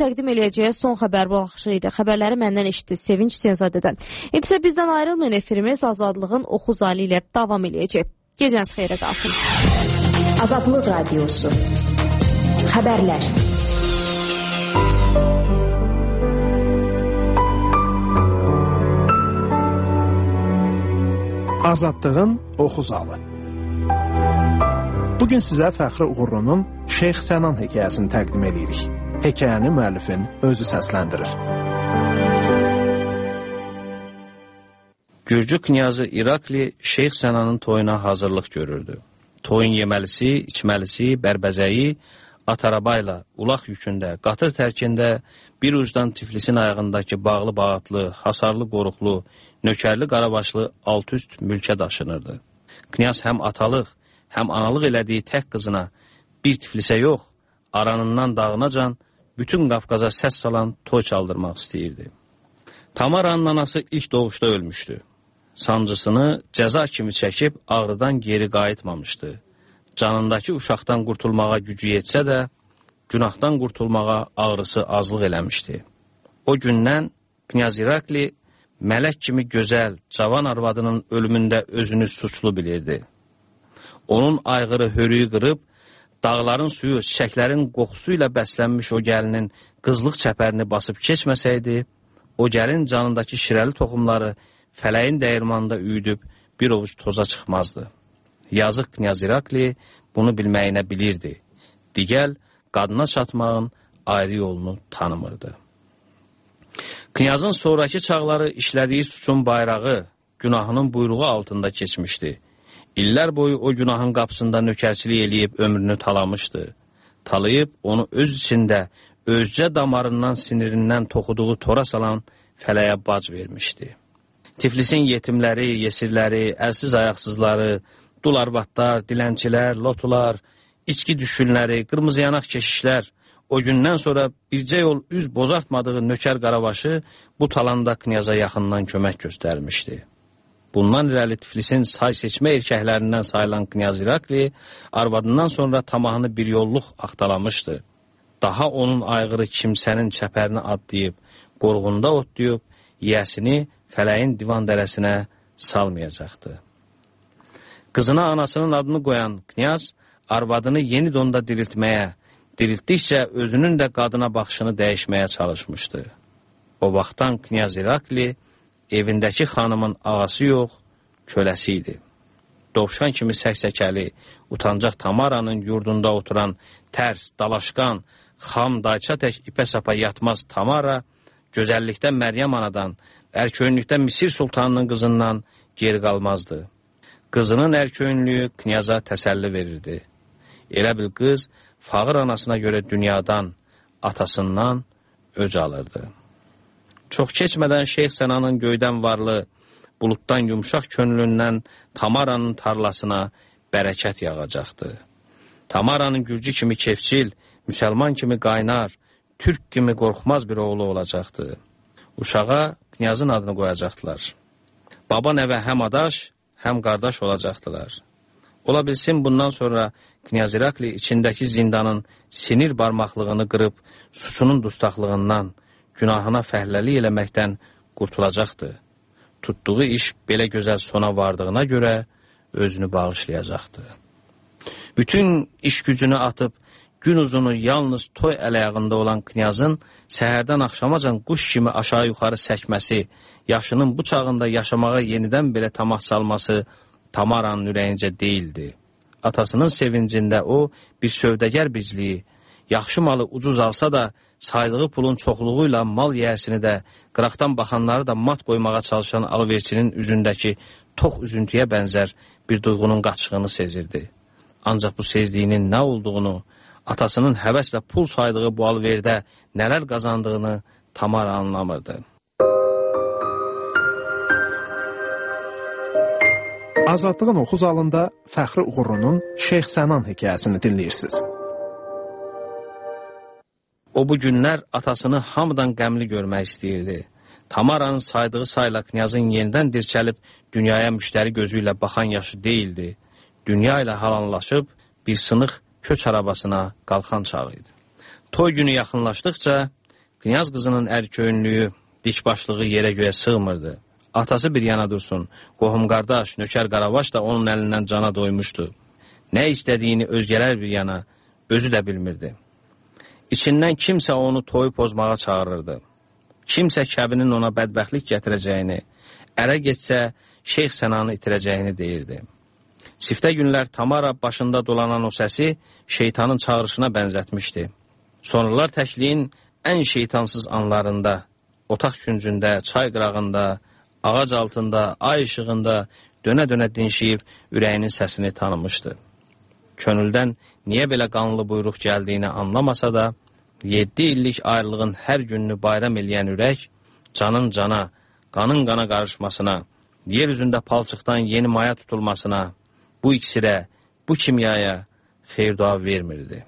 təqdim eləyəcəyi son xəbər buraxışı idi. Xəbərləri məndən eşitdi Sevinç Senzadədən. İndi bizdən ayrılmayın, efirimiz Azadlığın Oxu Zalı ilə davam eləyəcək. Gecəniz xeyrə qalsın. Azadlıq Radiosu. Xəbərlər. Azadlığın Oxu Zalı. Bugün sizə Fəxri Uğurlu'nun Şeyx Sənan hekayəsini təqdim edirik. Hekayəni müəllifin özü səsləndirir. Gürcü knyazı İrakli Şeyx Sənanın toyuna hazırlıq görürdü. Toyun yeməlisi, içməlisi, bərbəzəyi atarabayla, ulaq yükündə, qatır tərkində bir ucdan Tiflisin ayağındakı bağlı bağatlı, hasarlı qoruqlu, nökərli qarabaşlı alt-üst mülkə daşınırdı. Knyaz həm atalıq, həm analıq elədiyi tək qızına bir Tiflisə yox, aranından dağınacan bütün Qafqaza səs salan toy çaldırmaq istəyirdi. Tamaranın anası ilk doğuşda ölmüşdü. Sancısını cəza kimi çəkib ağrıdan geri qayıtmamışdı. Canındakı uşaqdan qurtulmağa gücü yetsə də, günahdan qurtulmağa ağrısı azlıq eləmişdi. O gündən Knyaz İrakli mələk kimi gözəl, cavan arvadının ölümündə özünü suçlu bilirdi. Onun ayğırı hörüyü qırıb, dağların suyu, çiçəklərin qoxusu ilə bəslənmiş o gəlinin qızlıq çəpərini basıb keçməsəydi, o gəlin canındakı şirəli toxumları fələyin dəyirmanında üyüdüb bir ovuc toza çıxmazdı. Yazıq Knyaz İrakli bunu bilməyinə bilirdi. Digəl, qadına çatmağın ayrı yolunu tanımırdı. Knyazın sonraki çağları işlədiyi suçun bayrağı, günahının buyruğu altında keçmişdi. İllər boyu o günahın qapısında nökərçilik eləyib ömrünü talamışdı. Talayıb onu öz içində, özcə damarından, sinirindən toxuduğu tora salan fələyə bac vermişdi. Tiflisin yetimləri, yesirləri, əlsiz ayaqsızları, dul arvadlar, dilənçilər, lotular, içki düşkünləri, qırmızı yanaq keşişlər, o gündən sonra bircə yol üz bozartmadığı nökər qarabaşı bu talanda Knyaza yaxından kömək göstərmişdi. Bundan irəli Tiflisin say seçmə erkəklərindən sayılan Knyaz İrakli arvadından sonra tamahını bir yolluq axtalamışdı. Daha onun ayğırı kimsənin çəpərini adlayıb, qorğunda otlayıb, yiyəsini fələyin divan dərəsinə salmayacaqdı. Qızına anasının adını qoyan Knyaz arvadını yeni donda diriltməyə, diriltdikcə özünün də qadına baxışını dəyişməyə çalışmışdı. O vaxtdan Knyaz İrakli evindəki xanımın ağası yox, köləsi idi. Dovşan kimi səksəkəli, utancaq Tamaranın yurdunda oturan tərs, dalaşqan, xam, dayça tək ipə sapa yatmaz Tamara, gözəllikdə Məryəm anadan, ərköyünlükdə Misir sultanının qızından geri qalmazdı. Qızının ərköyünlüyü Knyaza təsəlli verirdi. Elə bil qız, fağır anasına görə dünyadan, atasından öc alırdı. Çox keçmədən Şeyx Sənanın göydən varlı, buluddan yumşaq könlündən Tamaranın tarlasına bərəkət yağacaqdı. Tamaranın gürcü kimi kefçil, müsəlman kimi qaynar, türk kimi qorxmaz bir oğlu olacaqdı. Uşağa Knyazın adını qoyacaqdılar. Baba nəvə həm adaş, həm qardaş olacaqdılar. Ola bilsin bundan sonra Knyaz İrakli içindəki zindanın sinir barmaqlığını qırıb, suçunun dustaqlığından, günahına fəhləlik eləməkdən qurtulacaqdı. Tutduğu iş belə gözəl sona vardığına görə özünü bağışlayacaqdı. Bütün iş gücünü atıb, gün uzunu yalnız toy ələyağında olan Knyazın səhərdən axşamacan quş kimi aşağı yuxarı səkməsi, yaşının bu çağında yaşamağa yenidən belə tamah salması Tamaranın ürəyincə deyildi. Atasının sevincində o bir sövdəgər bicliyi, yaxşı malı ucuz alsa da saydığı pulun çoxluğuyla mal yiyəsini də, qıraqdan baxanları da mat qoymağa çalışan alverçinin üzündəki tox üzüntüyə bənzər bir duyğunun qaçığını sezirdi. Ancaq bu sezliyinin nə olduğunu, atasının həvəslə pul saydığı bu alverdə nələr qazandığını Tamara anlamırdı. Azadlığın Oxu Zalında Fəxri Uğurlu'nun Şeyx Sənan hekayəsini dinləyirsiniz. O bu günlər atasını hamıdan qəmli görmək istəyirdi. Tamaranın saydığı sayla Knyazın yenidən dirçəlib dünyaya müştəri gözü ilə baxan yaşı deyildi. Dünya ilə halanlaşıb bir sınıq köç arabasına qalxan çağı idi. Toy günü yaxınlaşdıqca Knyaz qızının ərköyünlüyü, dikbaşlığı yerə göyə sığmırdı. Atası bir yana dursun, qohum qardaş, nökər qaravaş da onun əlindən cana doymuşdu. Nə istədiyini özgələr bir yana, özü də bilmirdi. İçindən kimsə onu toyu pozmağa çağırırdı. Kimsə kəbinin ona bədbəxtlik gətirəcəyini, ərə getsə Şeyx Sənanı itirəcəyini deyirdi. Siftə günlər Tamara başında dolanan o səsi şeytanın çağırışına bənzətmişdi. Sonralar təkliyin ən şeytansız anlarında, otaq küncündə, çay qırağında, ağac altında, ay işığında dönə-dönə dinşiyib ürəyinin səsini tanımışdı. Könüldən niyə belə qanlı buyruq gəldiyini anlamasa da, 7 illik ayrılığın hər gününü bayram eləyən ürək, canın cana, qanın qana qarışmasına, yer üzündə palçıqdan yeni maya tutulmasına, bu iksirə, bu kimyaya xeyir-dua vermirdi.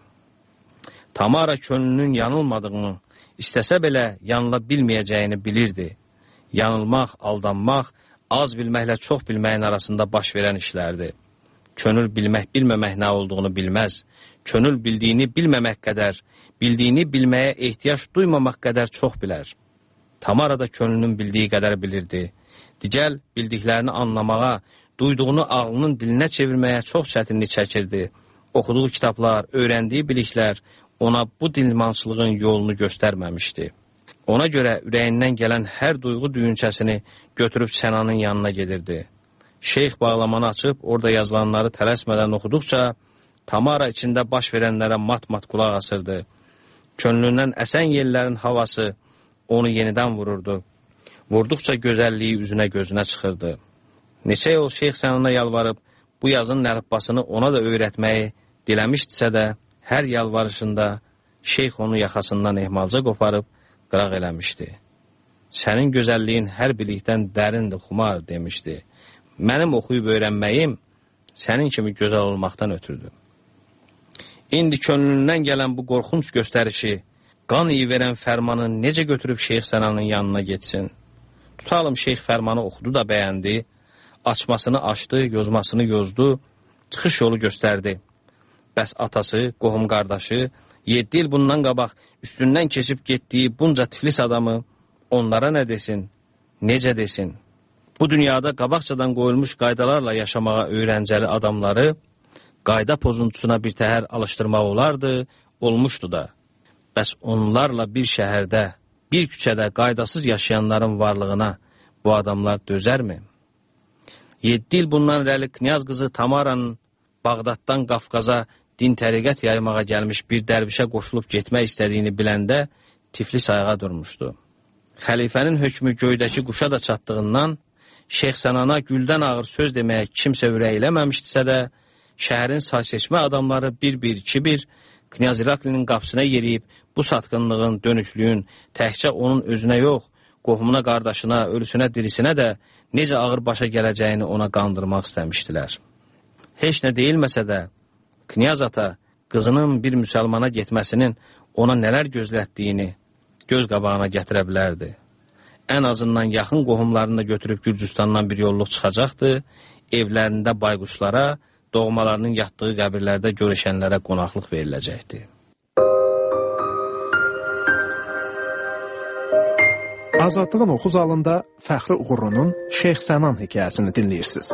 Tamara könlünün yanılmadığını, istəsə belə yanıla bilməyəcəyini bilirdi. Yanılmaq, aldanmaq, az bilməklə çox bilməyin arasında baş verən işlərdir. Könül bilmək, bilməmək nə olduğunu bilməz. Könül bildiyini bilməmək qədər, bildiyini bilməyə ehtiyac duymamaq qədər çox bilər. Tamara da könlünün bildiyi qədər bilirdi. Digəl bildiklərini anlamağa, duyduğunu ağlının dilinə çevirməyə çox çətinlik çəkirdi. Oxuduğu kitablar, öyrəndiyi biliklər ona bu dilmançılığın yolunu göstərməmişdi. Ona görə ürəyindən gələn hər duyğu düyünçəsini götürüb Sənanın yanına gedirdi. Şeyx bağlamanı açıb orada yazılanları tələsmədən oxuduqca Tamara içində baş verənlərə mat-mat qulaq asırdı. Könlündən əsən yellərin havası onu yenidən vururdu. Vurduqca gözəlliyi üzünə gözünə çıxırdı. Neçə yol Şeyx Sənana yalvarıb bu yazın əlifbasını ona da öyrətməyi diləmişdisə də, hər yalvarışında Şeyx onu yaxasından ehmalca qoparıb qıraq eləmişdi. Sənin gözəlliyin hər bilikdən dərindir, xumar demişdi. Mənim oxuyub öyrənməyim sənin kimi gözəl olmaqdan ötürdü. İndi könlündən gələn bu qorxunç göstərişi, qan iyi verən fərmanı necə götürüb Şeyx Sənanın yanına getsin? Tutalım Şeyx fərmanı oxudu da bəyəndi, açmasını açdı, yozmasını yozdu, çıxış yolu göstərdi. Bəs atası, qohum qardaşı, 7 il bundan qabaq üstündən keçib getdiyi bunca Tiflis adamı onlara nə desin, necə desin? Bu dünyada qabaqcadan qoyulmuş qaydalarla yaşamağa öyrəncəli adamları qayda pozuntusuna bir təhər alışdırmaq olardı, olmuşdu da. Bəs onlarla bir şəhərdə, bir küçədə qaydasız yaşayanların varlığına bu adamlar dözərmi? 7 il bundan irəli Knyaz qızı Tamaranın Bağdaddan Qafqaza din təriqət yaymağa gəlmiş bir dərvişə qoşulub getmək istədiyini biləndə Tiflis ayağa durmuşdu. Xəlifənin hökmü göydəki quşa da çatdığından Şeyx Sənana güldən ağır söz deməyə kimsə ürəkləməmişdisə də, şəhərin sayseçmə adamları bir-bir, iki-bir Knyaz İraklinin qapısına yeriyib bu satqınlığın, dönüklüyün təkcə onun özünə yox, qohumuna, qardaşına, ölüsünə, dirisinə də necə ağır başa gələcəyini ona qandırmaq istəmişdilər. Heç nə deyilməsə də, Knyaz ata qızının bir müsəlmana getməsinin ona nələr gözlətdiyini göz qabağına gətirə bilərdi. Ən azından yaxın qohumlarını da götürüb Gürcüstandan bir yolluq çıxacaqdı, evlərində bayquşlara, doğmalarının yatdığı qəbirlərdə görüşənlərə qonaqlıq veriləcəkdi. Azadlığın oxu zalında Fəxri Uğurunun Şeyx Sənan hekayəsini dinləyirsiniz.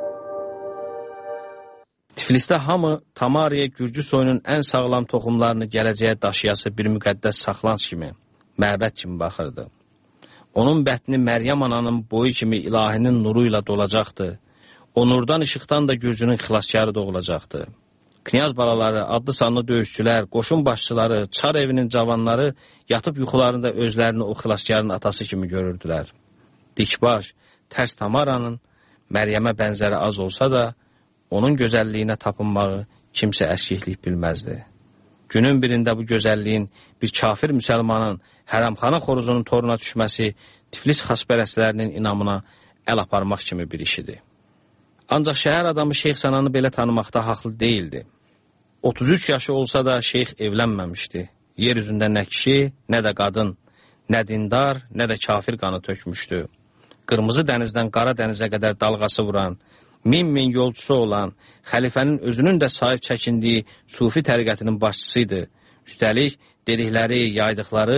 Tiflisdə hamı Tamaraya Gürcü soyunun ən sağlam toxumlarını gələcəyə daşıyası bir müqəddəs saxlanc kimi, məbəd kimi baxırdı. Onun bətni Məryəm ananın boyu kimi ilahinin nuru ilə dolacaqdı. O nurdan işıqdan da Gürcünün xilaskarı doğulacaqdı. Knyaz balaları, adlı sanlı döyüşçülər, qoşun başçıları, çar evinin cavanları yatıb yuxularında özlərini o xilaskarın atası kimi görürdülər. Dikbaş, tərs Tamaranın Məryəmə bənzəri az olsa da, onun gözəlliyinə tapınmağı kimsə əskiklik bilməzdi. Günün birində bu gözəlliyin bir kafir müsəlmanın hərəmxana xoruzunun toruna düşməsi Tiflis xaspərəslərinin inamına əl aparmaq kimi bir işidir. Ancaq şəhər adamı Şeyx Sənanı belə tanımaqda haqlı deyildi. 33 yaşı olsa da Şeyx evlənməmişdi. Yer üzündə nə kişi, nə də qadın, nə dindar, nə də kafir qanı tökmüşdü. Qırmızı dənizdən qara dənizə qədər dalğası vuran, min yolcusu olan, xəlifənin özünün də sahib çəkindiyi sufi təriqətinin başçısıydı. Üstəlik, dedikləri, yaydıqları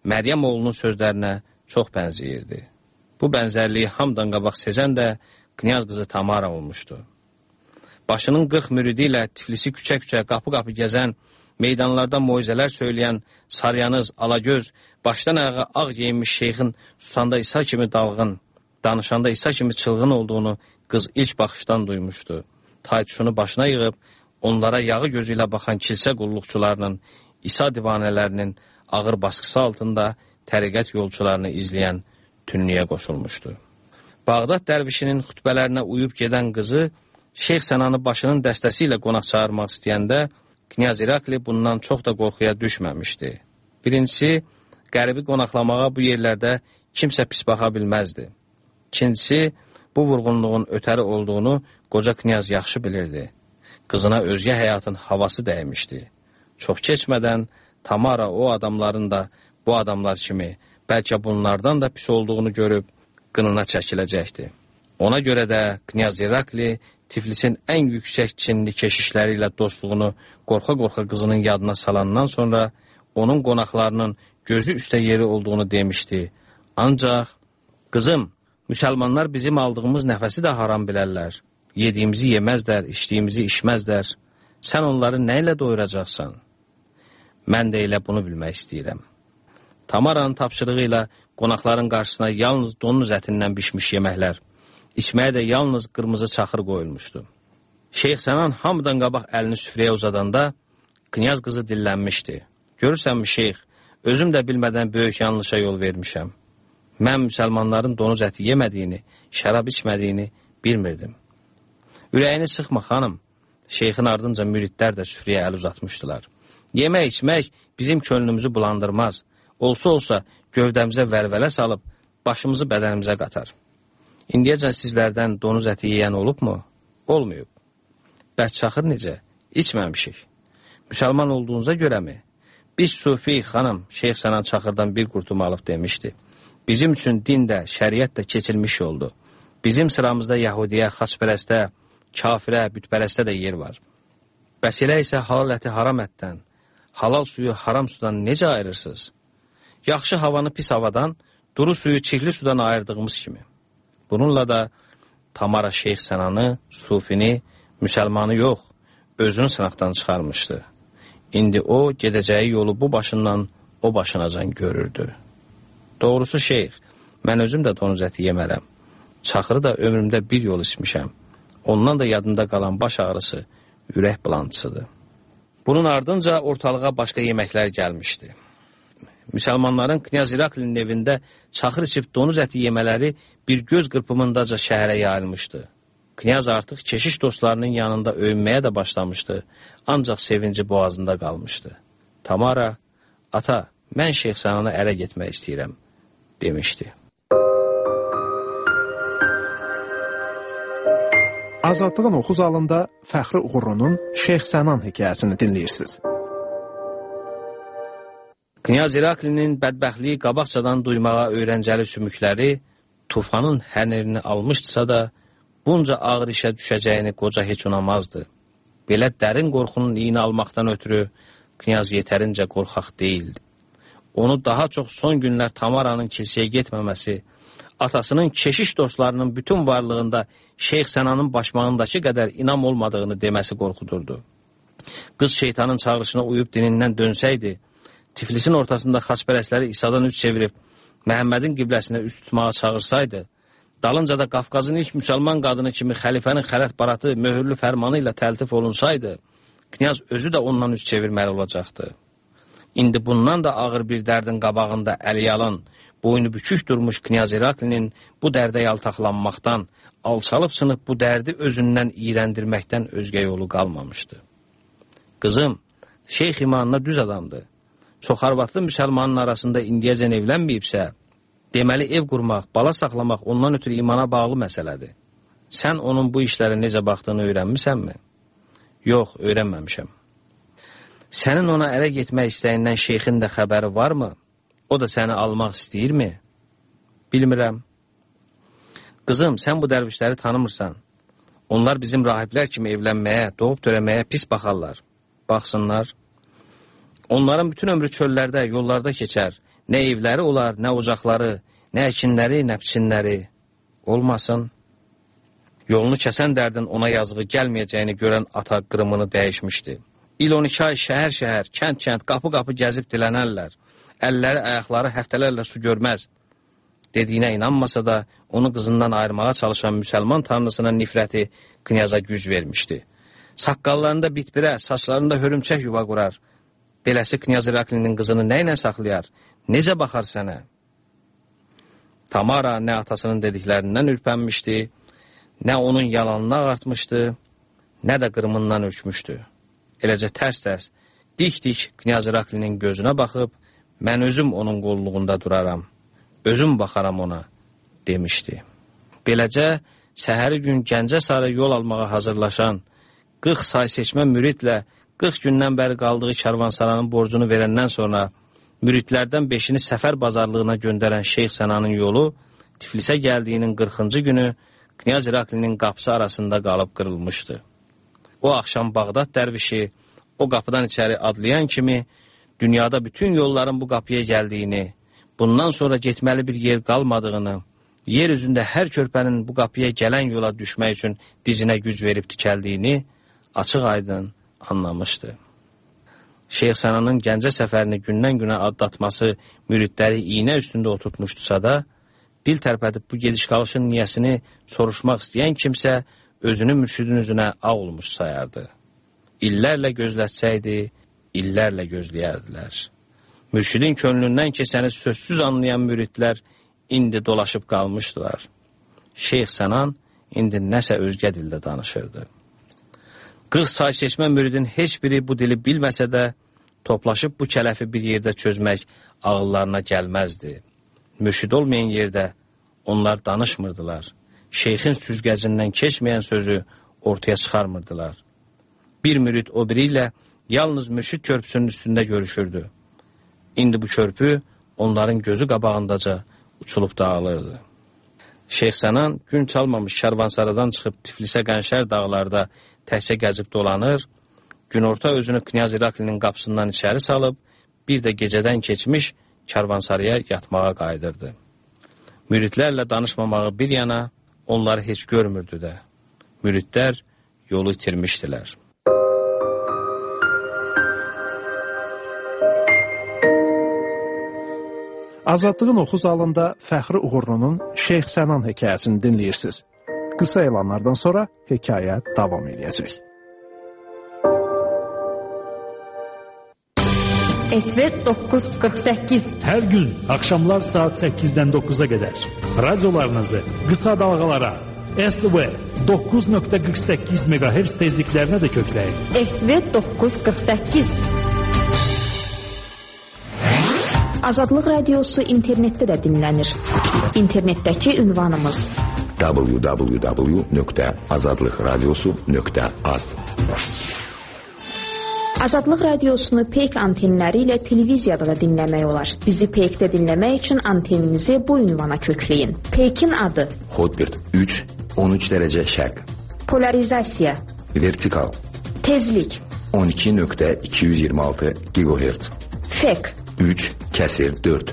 Məryəm oğlunun sözlərinə çox bənzəyirdi. Bu bənzərliyi hamıdan qabaq sezən də knyaz qızı Tamara olmuşdu. Başının 40 müridi ilə Tiflisi küçə-küçə, qapı-qapı gəzən, meydanlarda moizələr söyləyən, saryanız, alagöz, başdan ayağa ağ geyinmiş şeyxin susanda İsa kimi dalğın, danışanda İsa kimi çılğın olduğunu qız ilk baxışdan duymuşdu. Taytuşunu başına yığıb, onlara yağı gözü ilə baxan kilsə qulluqçularının, İsa divanələrinin ağır baskısı altında təriqət yolçularını izləyən tünlüyə qoşulmuşdu. Bağdad dərvişinin xütbələrinə uyub gedən qızı, Şeyx Sənanı başının dəstəsi ilə qonaq çağırmaq istəyəndə, Knyaz İrakli bundan çox da qorxuya düşməmişdi. Birincisi, qəribi qonaqlamağa bu yerlərdə kimsə pis baxa bilməzdi. İkincisi, bu vurğunluğun ötəri olduğunu qoca knyaz yaxşı bilirdi. Qızına özgə həyatın havası dəymişdi. Çox keçmədən Tamara o adamların da bu adamlar kimi, bəlkə bunlardan da pis olduğunu görüb qınına çəkiləcəkdi. Ona görə də Knyaz İrakli Tiflisin ən yüksək çinli keşişləri ilə dostluğunu qorxa-qorxa qızının yadına salandan sonra onun qonaqlarının gözü üstə yeri olduğunu demişdi. Ancaq, qızım, müsəlmanlar bizim aldığımız nəfəsi də haram bilərlər. Yediyimizi yeməzlər, içdiyimizi içməzlər. Sən onları nə ilə doyuracaqsan? Mən də elə bunu bilmək istəyirəm. Tamaranın tapşırığı ilə qonaqların qarşısına yalnız donuz ətindən bişmiş yeməklər, içməyə də yalnız qırmızı çaxır qoyulmuşdu. Şeyx Sənan hamıdan qabaq əlini süfrəyə uzadanda, knyaz qızı dillənmişdi. Görürsənmi şeyx, özüm də bilmədən böyük yanlışa yol vermişəm. Mən müsəlmanların donuz əti yemədiyini, şərab içmədiyini bilmirdim. Ürəyini sıxma xanım, şeyxin ardınca müridlər də süfrəyə əl uzatmışdılar. Yemək içmək bizim könlümüzü bulandırmaz. Olsa gövdəmizə vəlvələ salıb, başımızı bədənimizə qatar. İndiyəcən sizlərdən donuz əti yeyən olubmu? Olmayıb. Bəs çaxır necə? İçməmişik. Müsəlman olduğunuza görəmi? Biz sufi xanım, Şeyx Sənan çaxırdan bir qurtum alıb demişdi. Bizim üçün din də, şəriət də keçilmiş oldu. Bizim sıramızda Yahudiyə, xaçpərəstə, kafirə, bütpərəstə də yer var. Bəs elə isə halal əti haram ətdən, halal suyu haram sudan necə ayırırsınız? Yaxşı havanı pis havadan, duru suyu çirkli sudan ayırdığımız kimi. Bununla da Tamara Şeyx Sənanı, sufini, müsəlmanı yox, özünü sınaqdan çıxarmışdı. İndi o, gedəcəyi yolu bu başından o başınacan görürdü. Doğrusu şeyx, mən özüm də donuz əti yemərəm. Çaxırı da ömrümdə bir yol içmişəm. Ondan da yadımda qalan baş ağrısı, ürək bulantısıdır. Bunun ardınca ortalığa başqa yeməklər gəlmişdi. Müsəlmanların Knyaz İraklinin evində çaxır içib donuz əti yemələri bir göz qırpımındaca şəhərə yayılmışdı. Knyaz artıq keşiş dostlarının yanında öyünməyə də başlamışdı, ancaq sevinci boğazında qalmışdı. Tamara, ata, mən Şeyx Sənana ərə getmək istəyirəm, demişdi. Azadlığın oxu zalında Fəxri Uğurunun Şeyx Sənan hekayəsini dinləyirsiniz. Knyaz İraklinin bədbəxtliyi qabaqcadan duymağa öyrəncəli sümükləri tufanın hənirini almışdısa da, bunca ağır işə düşəcəyini qoca heç unamazdı. Belə dərin qorxunun iyini almaqdan ötürü Knyaz yetərincə qorxaq deyildi. Onu daha çox son günlər Tamaranın kilsəyə getməməsi, atasının keşiş dostlarının bütün varlığında Şeyx Sənanın başmağındakı qədər inam olmadığını deməsi qorxudurdu. Qız şeytanın çağrışına uyub dinindən dönsəydi, Tiflisin ortasında xaçpərəstləri İsa'dan üç çevirib Məhəmmədin qibləsinə üst tutmağa çağırsaydı, dalınca da Qafqazın ilk müsəlman qadını kimi xəlifənin xələt baratı möhürlü fərmanı ilə təltif olunsaydı, Knyaz özü də ondan üst çevirməli olacaqdı. İndi bundan da ağır bir dərdin qabağında əli yalan, boynu bükük durmuş Knyaz İraklinin bu dərdə yaltaqlanmaqdan, alçalıb sınıb bu dərdi özündən iyrəndirməkdən özgə yolu qalmamışdı. Qızım, şeyx imanına düz adamdır. Çox arvadlı müsəlmanın arasında indiyəcən evlənməyibsə, deməli ev qurmaq, bala saxlamaq ondan ötürü imana bağlı məsələdir. Sən onun bu işlərə necə baxdığını öyrənmisənmi? Yox, öyrənməmişəm. Sənin ona ərə getmək istəyindən şeyxin də xəbəri varmı? O da səni almaq istəyirmi? Bilmirəm. Qızım, sən bu dərvişləri tanımırsan. Onlar bizim rahiblər kimi evlənməyə, doğub törəməyə pis baxarlar. Baxsınlar. Onların bütün ömrü çöllərdə, yollarda keçər, Nə evləri olar, nə ocaqları, nə əkinləri, nə biçinləri olmasın. Yolunu kəsən dərdin ona yazığı gəlməyəcəyini görən ata qırımını dəyişmişdi. İl 12 ay şəhər-şəhər, kənd-kənd, qapı-qapı gəzib dilənərlər. Əlləri, ayaqları həftələrlə su görməz. Dediyinə inanmasa da, onu qızından ayırmağa çalışan müsəlman tanrısına nifrəti knyaza güc vermişdi. Saqqallarında bitbirə, saçlarında hörümçək yuva qurar. Beləsi Knyaz İraklinin qızını nə ilə saxlayar? Necə baxar sənə? Tamara nə atasının dediklərindən ürpənmişdi, nə onun yalanını ağartmışdı, nə də qırımından ökmüşdü. Eləcə tərs-tərs, dik-dik Knyaz İraklinin gözünə baxıb, mən özüm onun qolluğunda duraram, özüm baxaram ona, demişdi. Beləcə, səhəri gün Gəncə sarı yol almağa hazırlaşan, 40 say seçmə müridlə 40 gündən bəri qaldığı karvansaranın borcunu verəndən sonra müridlərdən 5-ini səfər bazarlığına göndərən Şeyx Sənanın yolu Tiflisə gəldiyinin 40-cı günü Knyaz İraklinin qapısı arasında qalıb qırılmışdı. O axşam Bağdad dərvişi o qapıdan içəri adlayan kimi dünyada bütün yolların bu qapıya gəldiyini, bundan sonra getməli bir yer qalmadığını, yer üzündə hər körpənin bu qapıya gələn yola düşmək üçün dizinə güc verib tikəldiyini açıq-aydın anlamışdı. Şeyx Sənanın Gəncə səfərini gündən-günə adlatması müridləri iynə üstündə oturtmuşdusa da, dil tərpədib bu gediş-qalışın niyəsini soruşmaq istəyən kimsə özünü mürşidin üzünə ağ olmuş sayardı. İllərlə gözlətsəydi, illərlə gözləyərdilər. Mürşidin könlündən keçəni sözsüz anlayan müridlər indi dolaşıb qalmışdılar. Şeyx Sənan indi nəsə özgə dildə danışırdı. 40 say seçmə müridin heç biri bu dili bilməsə də, toplaşıb bu kələfi bir yerdə çözmək ağıllarına gəlməzdi. Mürşid olmayan yerdə onlar danışmırdılar. Şeyxin süzgəcindən keçməyən sözü ortaya çıxarmırdılar. Bir mürid o biri ilə yalnız mürşid körpüsünün üstündə görüşürdü. İndi bu körpü onların gözü qabağındaca uçulub dağılırdı. Şeyx Sənan gün çalmamış Karvansaradan çıxıb Tiflisə Qənşər dağlarda təhsə gəzib dolanır, günorta özünü Knyaz İraklinin qapısından içəri salıb, bir də gecədən keçmiş Karvansaraya yatmağa qayıdırdı. Müridlərlə danışmamağı bir yana, onları heç görmürdü də. Müridlər yolu itirmişdilər. Azadlığın oxu zalında Fəxri Uğurlunun Şeyx Sənan hekayəsini dinləyirsiniz. Qısa elanlardan sonra hekayə davam edəcək. SV 948 Hər gün axşamlar saat 8-dən 9-a qədər radiolarınızı qısa dalğalara SV 9.48 MHz tezliklərinə də kökləyin. SV 948 Azadlıq Radiosu internetdə də dinlənir. İnternetdəki ünvanımız www.azadlıqradiosu.az Azadlıq Radiosunu peyk antenləri ilə televiziyada da dinləmək olar. Bizi peykdə dinləmək üçün anteninizi bu ünvana kökləyin. Peykin adı Hotbird 3, 13 dərəcə şərq. Polarizasiya Vertikal Tezlik 12.226 GHz. Fek 3/4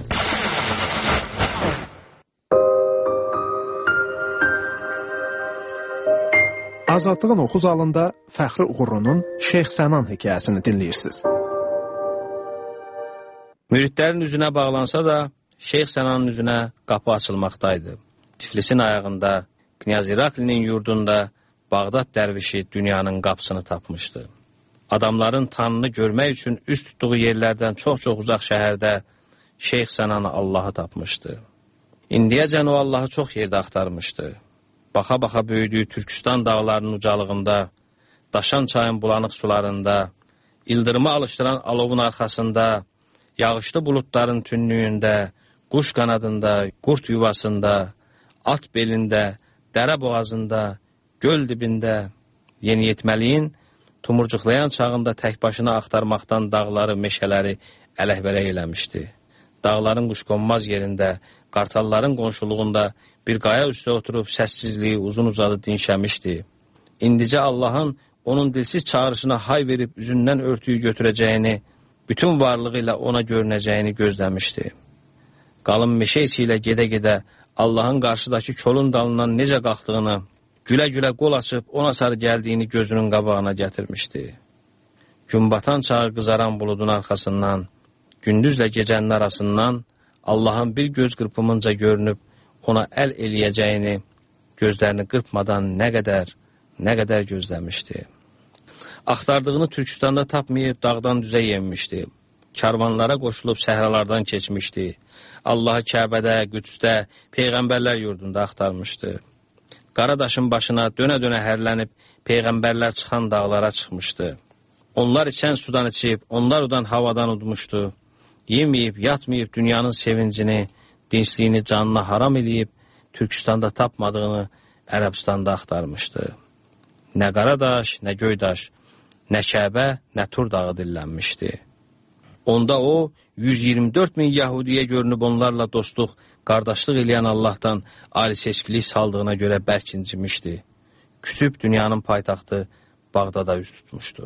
Azadlığın oxu zalında Fəxri Uğurlunun Şeyx Sənan hekayəsini dinləyirsiniz. Müridlərin üzünə bağlansa da, Şeyx Sənanın üzünə qapı açılmaqdaydı. Tiflisin ayağında, Knyaz İraklinin yurdunda Bağdad dərvişi dünyanın qapısını tapmışdı. Adamların tanrını görmək üçün üst tutduğu yerlərdən çox-çox uzaq şəhərdə Şeyx Sənanı Allahı tapmışdı. İndiyəcən o Allahı çox yerdə axtarmışdı. Baxa-baxa böyüdüyü Türkistan dağlarının ucalığında, daşan çayın bulanıq sularında, ildırımı alışdıran alovun arxasında, yağışlı buludların tünlüyündə, quş qanadında, qurt yuvasında, at belində, dərə boğazında, göl dibində, yeniyetməliyin tumurcuqlayan çağında tək başına axtarmaqdan dağları, meşələri ələk-vələk eləmişdi. Dağların quşqonmaz yerində, qartalların qonşuluğunda bir qaya üstə oturub səssizliyi uzun-uzadı dinşəmişdi. İndicə Allahın onun dilsiz çağırışına hay verib üzündən örtüyü götürəcəyini, bütün varlığı ilə ona görünəcəyini gözləmişdi. qalın meşə içi ilə gedə-gedə Allahın qarşıdakı kolun dalından necə qalxdığını, gülə-gülə qol açıb ona sarı gəldiyini gözünün qabağına gətirmişdi. Gün batan çağı qızaran buludun arxasından, gündüzlə gecənin arasından Allahın bir göz qırpımınca görünüb ona əl eləyəcəyini gözlərini qırpmadan nə qədər gözləmişdi. Axtardığını Türkistanda tapmayıb dağdan düzə yenmişdi. Karvanlara qoşulub səhralardan keçmişdi. Allahı Kəbədə, Qüdsdə, Peyğəmbərlər yurdunda axtarmışdı. Qaradaşın başına dönə-dönə hərlənib Peyğəmbərlər çıxan dağlara çıxmışdı. Onlar içən sudan içib, onlar udan havadan udmuşdu. Yeməyib, yatmayıb dünyanın sevincini, dinçliyini canına haram eləyib, Türkistanda tapmadığını Ərəbistanda axtarmışdı. Nə Qaradaş, nə Göydaş, nə Kəbə, nə Tur dağı dillənmişdi. Onda o, 124 min Yahudiyə görünüb onlarla dostluq, qardaşlıq eləyən Allahdan ali seçkilik saldığına görə bərk incimişdi. Küsüb dünyanın paytaxtı Bağdada üz tutmuşdu.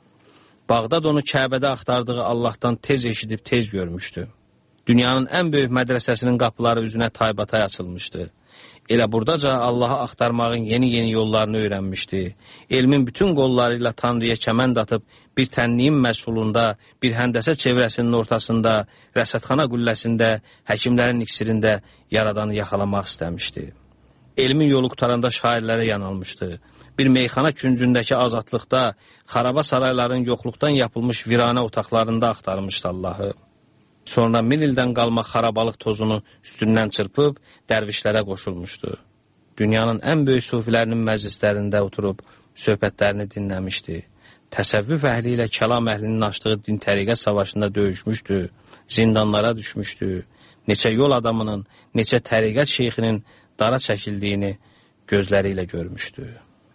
Bağdad onu Kəbədə axtardığı Allahdan tez eşidib tez görmüşdü. Dünyanın ən böyük mədrəsəsinin qapıları üzünə taybatay açılmışdı. Elə buradaca Allahı axtarmağın yeni yollarını öyrənmişdi. Elmin bütün qolları ilə Tanrıya kəmənd atıb, bir tənliyin məsulunda, bir həndəsə çevrəsinin ortasında, rəsədxana qülləsində, həkimlərin iksirində Yaradanı yaxalamaq istəmişdi. Elmin yolu qutaranda şairlərə yanılmışdı. Bir meyxana küncündəki azadlıqda, xaraba sarayların yoxluqdan yapılmış viranə otaqlarında axtarmışdı Allahı. Sonra 1000 ildən qalma xarabalıq tozunu üstündən çırpıb dərvişlərə qoşulmuşdu. Dünyanın ən böyük sufilərinin məclislərində oturub söhbətlərini dinləmişdi. Təsəvvüf əhli ilə kəlam əhlinin açdığı din təriqət savaşında döyüşmüşdü, zindanlara düşmüşdü. Neçə yol adamının, neçə təriqət şeyxinin dara çəkildiyini gözləri ilə görmüşdü.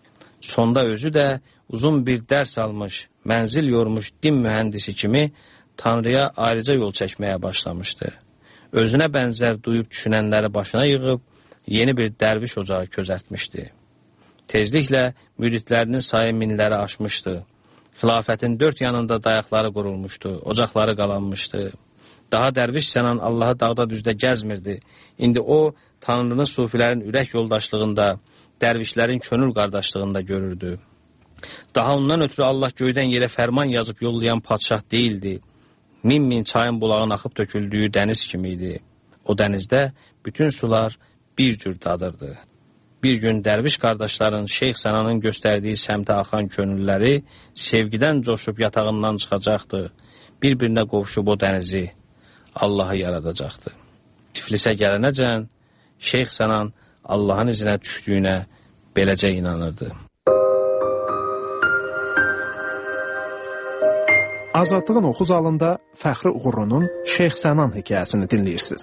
Sonda özü də uzun bir dərs almış, mənzil yormuş din mühəndisi kimi Tanrıya ayrıca yol çəkməyə başlamışdı. Özünə bənzər duyub düşünənləri başına yığıb, yeni bir dərviş ocağı közətmişdi. Tezliklə müridlərinin sayı minləri aşmışdı. Xilafətin 4 yanında dayaqları qurulmuşdu, ocaqları qalanmışdı. Daha dərviş sənan Allahı dağda düzdə gəzmirdi. İndi o, Tanrını sufilərin ürək yoldaşlığında, dərvişlərin könül qardaşlığında görürdü. Daha ondan ötürü Allah göydən yerə fərman yazıb yollayan padşah deyildi. Min çayın bulağın axıb töküldüyü dəniz kimi idi. O dənizdə bütün sular bir cür dadırdı. Bir gün dərviş qardaşların Şeyx Sənanın göstərdiyi səmtə axan könülləri sevgidən coşub yatağından çıxacaqdı. Bir-birinə qovuşub o dənizi Allahı yaradacaqdı. Tiflisə gələnəcən Şeyx Sənan Allahın izinə düşdüyünə beləcə inanırdı. Azadlığın oxu zalında Fəxri Uğurlunun Şeyx Sənan hekayəsini dinləyirsiniz.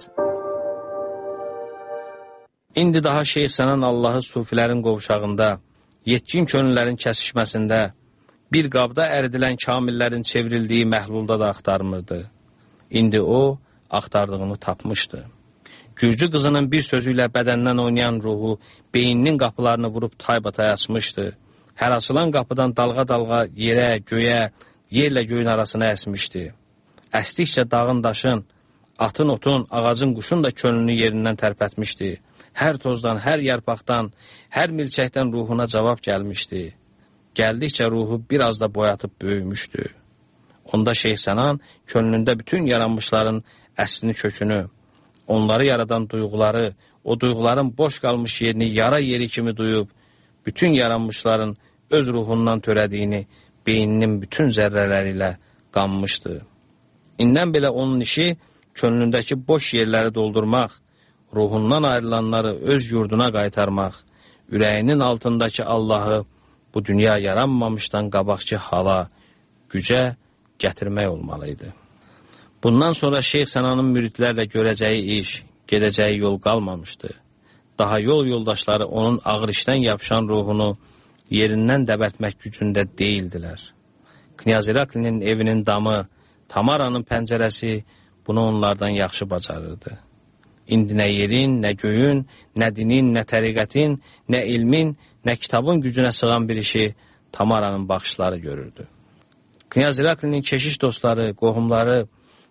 İndi daha Şeyx Sənan Allahı sufilərin qovşağında, yetkin könüllərin kəsişməsində, bir qabda əridilən kamillərin çevrildiyi məhlulda da axtarmırdı. İndi o, axtardığını tapmışdı. Gürcü qızının bir sözü ilə bədəndən oynayan ruhu beyninin qapılarını vurub taybatay açmışdı. Hər açılan qapıdan dalğa-dalğa yerə, göyə, yerlə göyün arasına əsmişdi. Əsdikcə dağın daşın, atın otun, ağacın quşun da könlünü yerindən tərpətmişdi. Hər tozdan, hər yarpaqdan, hər milçəkdən ruhuna cavab gəlmişdi. Gəldikcə ruhu biraz da boyatıb böyümüşdü. Onda Şeyx Sənan könlündə bütün yaranmışların əslini kökünü, onları yaradan duyğuları, o duyğuların boş qalmış yerini yara yeri kimi duyub, bütün yaranmışların öz ruhundan törədiyini beyninin bütün zərrələri ilə qanmışdı. İndən belə onun işi könlündəki boş yerləri doldurmaq, ruhundan ayrılanları öz yurduna qaytarmaq, ürəyinin altındakı Allahı bu dünya yaranmamışdan qabaqki hala, gücə gətirmək olmalıydı. Bundan sonra Şeyx Sənanın müridlərlə görəcəyi iş, gedəcəyi yol qalmamışdı. Daha yol yoldaşları onun ağır işdən yapışan ruhunu yerindən dəbərtmək gücündə deyildilər. Knyaz İraklinin evinin damı, Tamaranın pəncərəsi bunu onlardan yaxşı bacarırdı. İndi nə yerin, nə göyün, nə dinin, nə təriqətin, nə ilmin, nə kitabın gücünə sığan bir işi Tamaranın baxışları görürdü. Knyaz İraklinin keşiş dostları, qohumları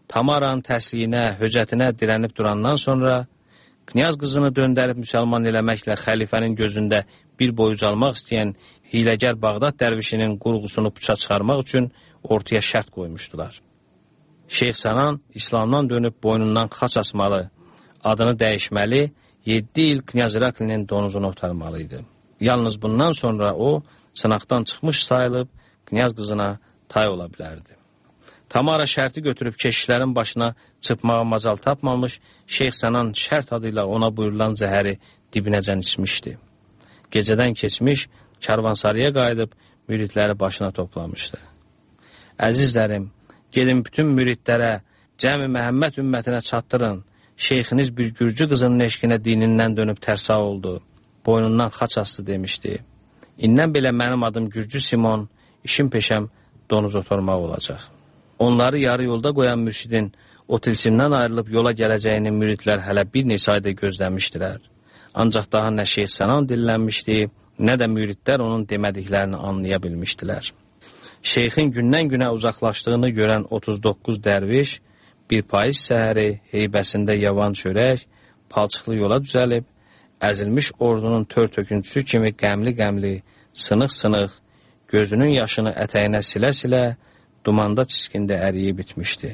Tamaranın tərsiyinə, höcətinə dirənib durandan sonra knyaz qızını döndərib müsəlman eləməklə xəlifənin gözündə bir boy ucalmaq istəyən hiləgər Bağdad dərvişinin qurğusunu puça çıxarmaq üçün ortaya şərt qoymuşdular. Şeyx Sənan İslamdan dönüb boynundan xaç asmalı, adını dəyişməli, 7 il Knyaz İraklinin donuzunu otarmalıydı. Yalnız bundan sonra o, sınaqdan çıxmış sayılıb, knyaz qızına tay ola bilərdi. Tamara şərti götürüb keşişlərin başına çırpmağa macal tapmamış, Şeyx Sənan şərt adıyla ona buyurulan zəhəri dibinəcən içmişdi. Gecədən keçmiş, karvansarıya qayıdıb, müridləri başına toplamışdı. Əzizlərim, gedin bütün müridlərə, cəmi Məhəmməd ümmətinə çatdırın, şeyxiniz bir gürcü qızının eşqinə dinindən dönüb tərsa oldu, boynundan xaç astı demişdi. İndən belə mənim adım Gürcü Simon, işim peşəm donuz oturmaq olacaq. Onları yarı yolda qoyan mürşidin o tilsimdən ayrılıb yola gələcəyini müridlər hələ bir neçə ayda gözləmişdilər. Ancaq daha nə Şeyx Sənan dillənmişdi, nə də müridlər onun demədiklərini anlaya bilmişdilər. Şeyxin gündən-günə uzaqlaşdığını görən 39 dərviş bir payız səhəri heybəsində yavan çörək, palçıqlı yola düzəlib, əzilmiş ordunun tör-töküntüsü kimi qəmli-qəmli, sınıq-sınıq, gözünün yaşını ətəyinə silə-silə, dumanda çiskində əriyib bitmişdi.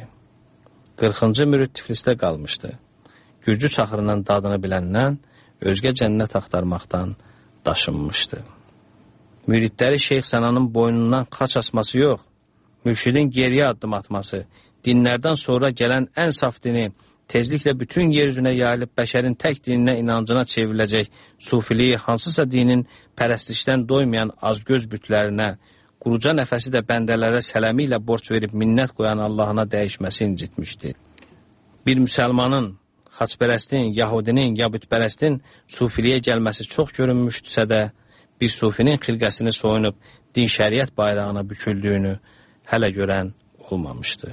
40-cı mürid Tiflisdə qalmışdı. Gürcü çaxırının dadını biləndən, özgə cənnət axtarmaqdan daşınmışdı. Müridləri Şeyx Sənanın boynundan xaç asması yox, mürşidin geriyə addım atması, dinlərdən sonra gələn ən saf dini, tezliklə bütün yer üzünə yayılıb bəşərin tək dininə inancına çevriləcək sufiliyi hansısa dinin pərəstişdən doymayan azgöz bütlərinə, quruca nəfəsi də bəndələrə sələmi ilə borc verib minnət qoyan Allahına dəyişməsi incitmişdi. Bir müsəlmanın, xaçpərəstin, yahudinin, ya bütpərəstin sufiliyə gəlməsi çox görünmüşdüsə də, bir sufinin xilqəsini soyunub din şəriət bayrağına büküldüyünü hələ görən olmamışdı.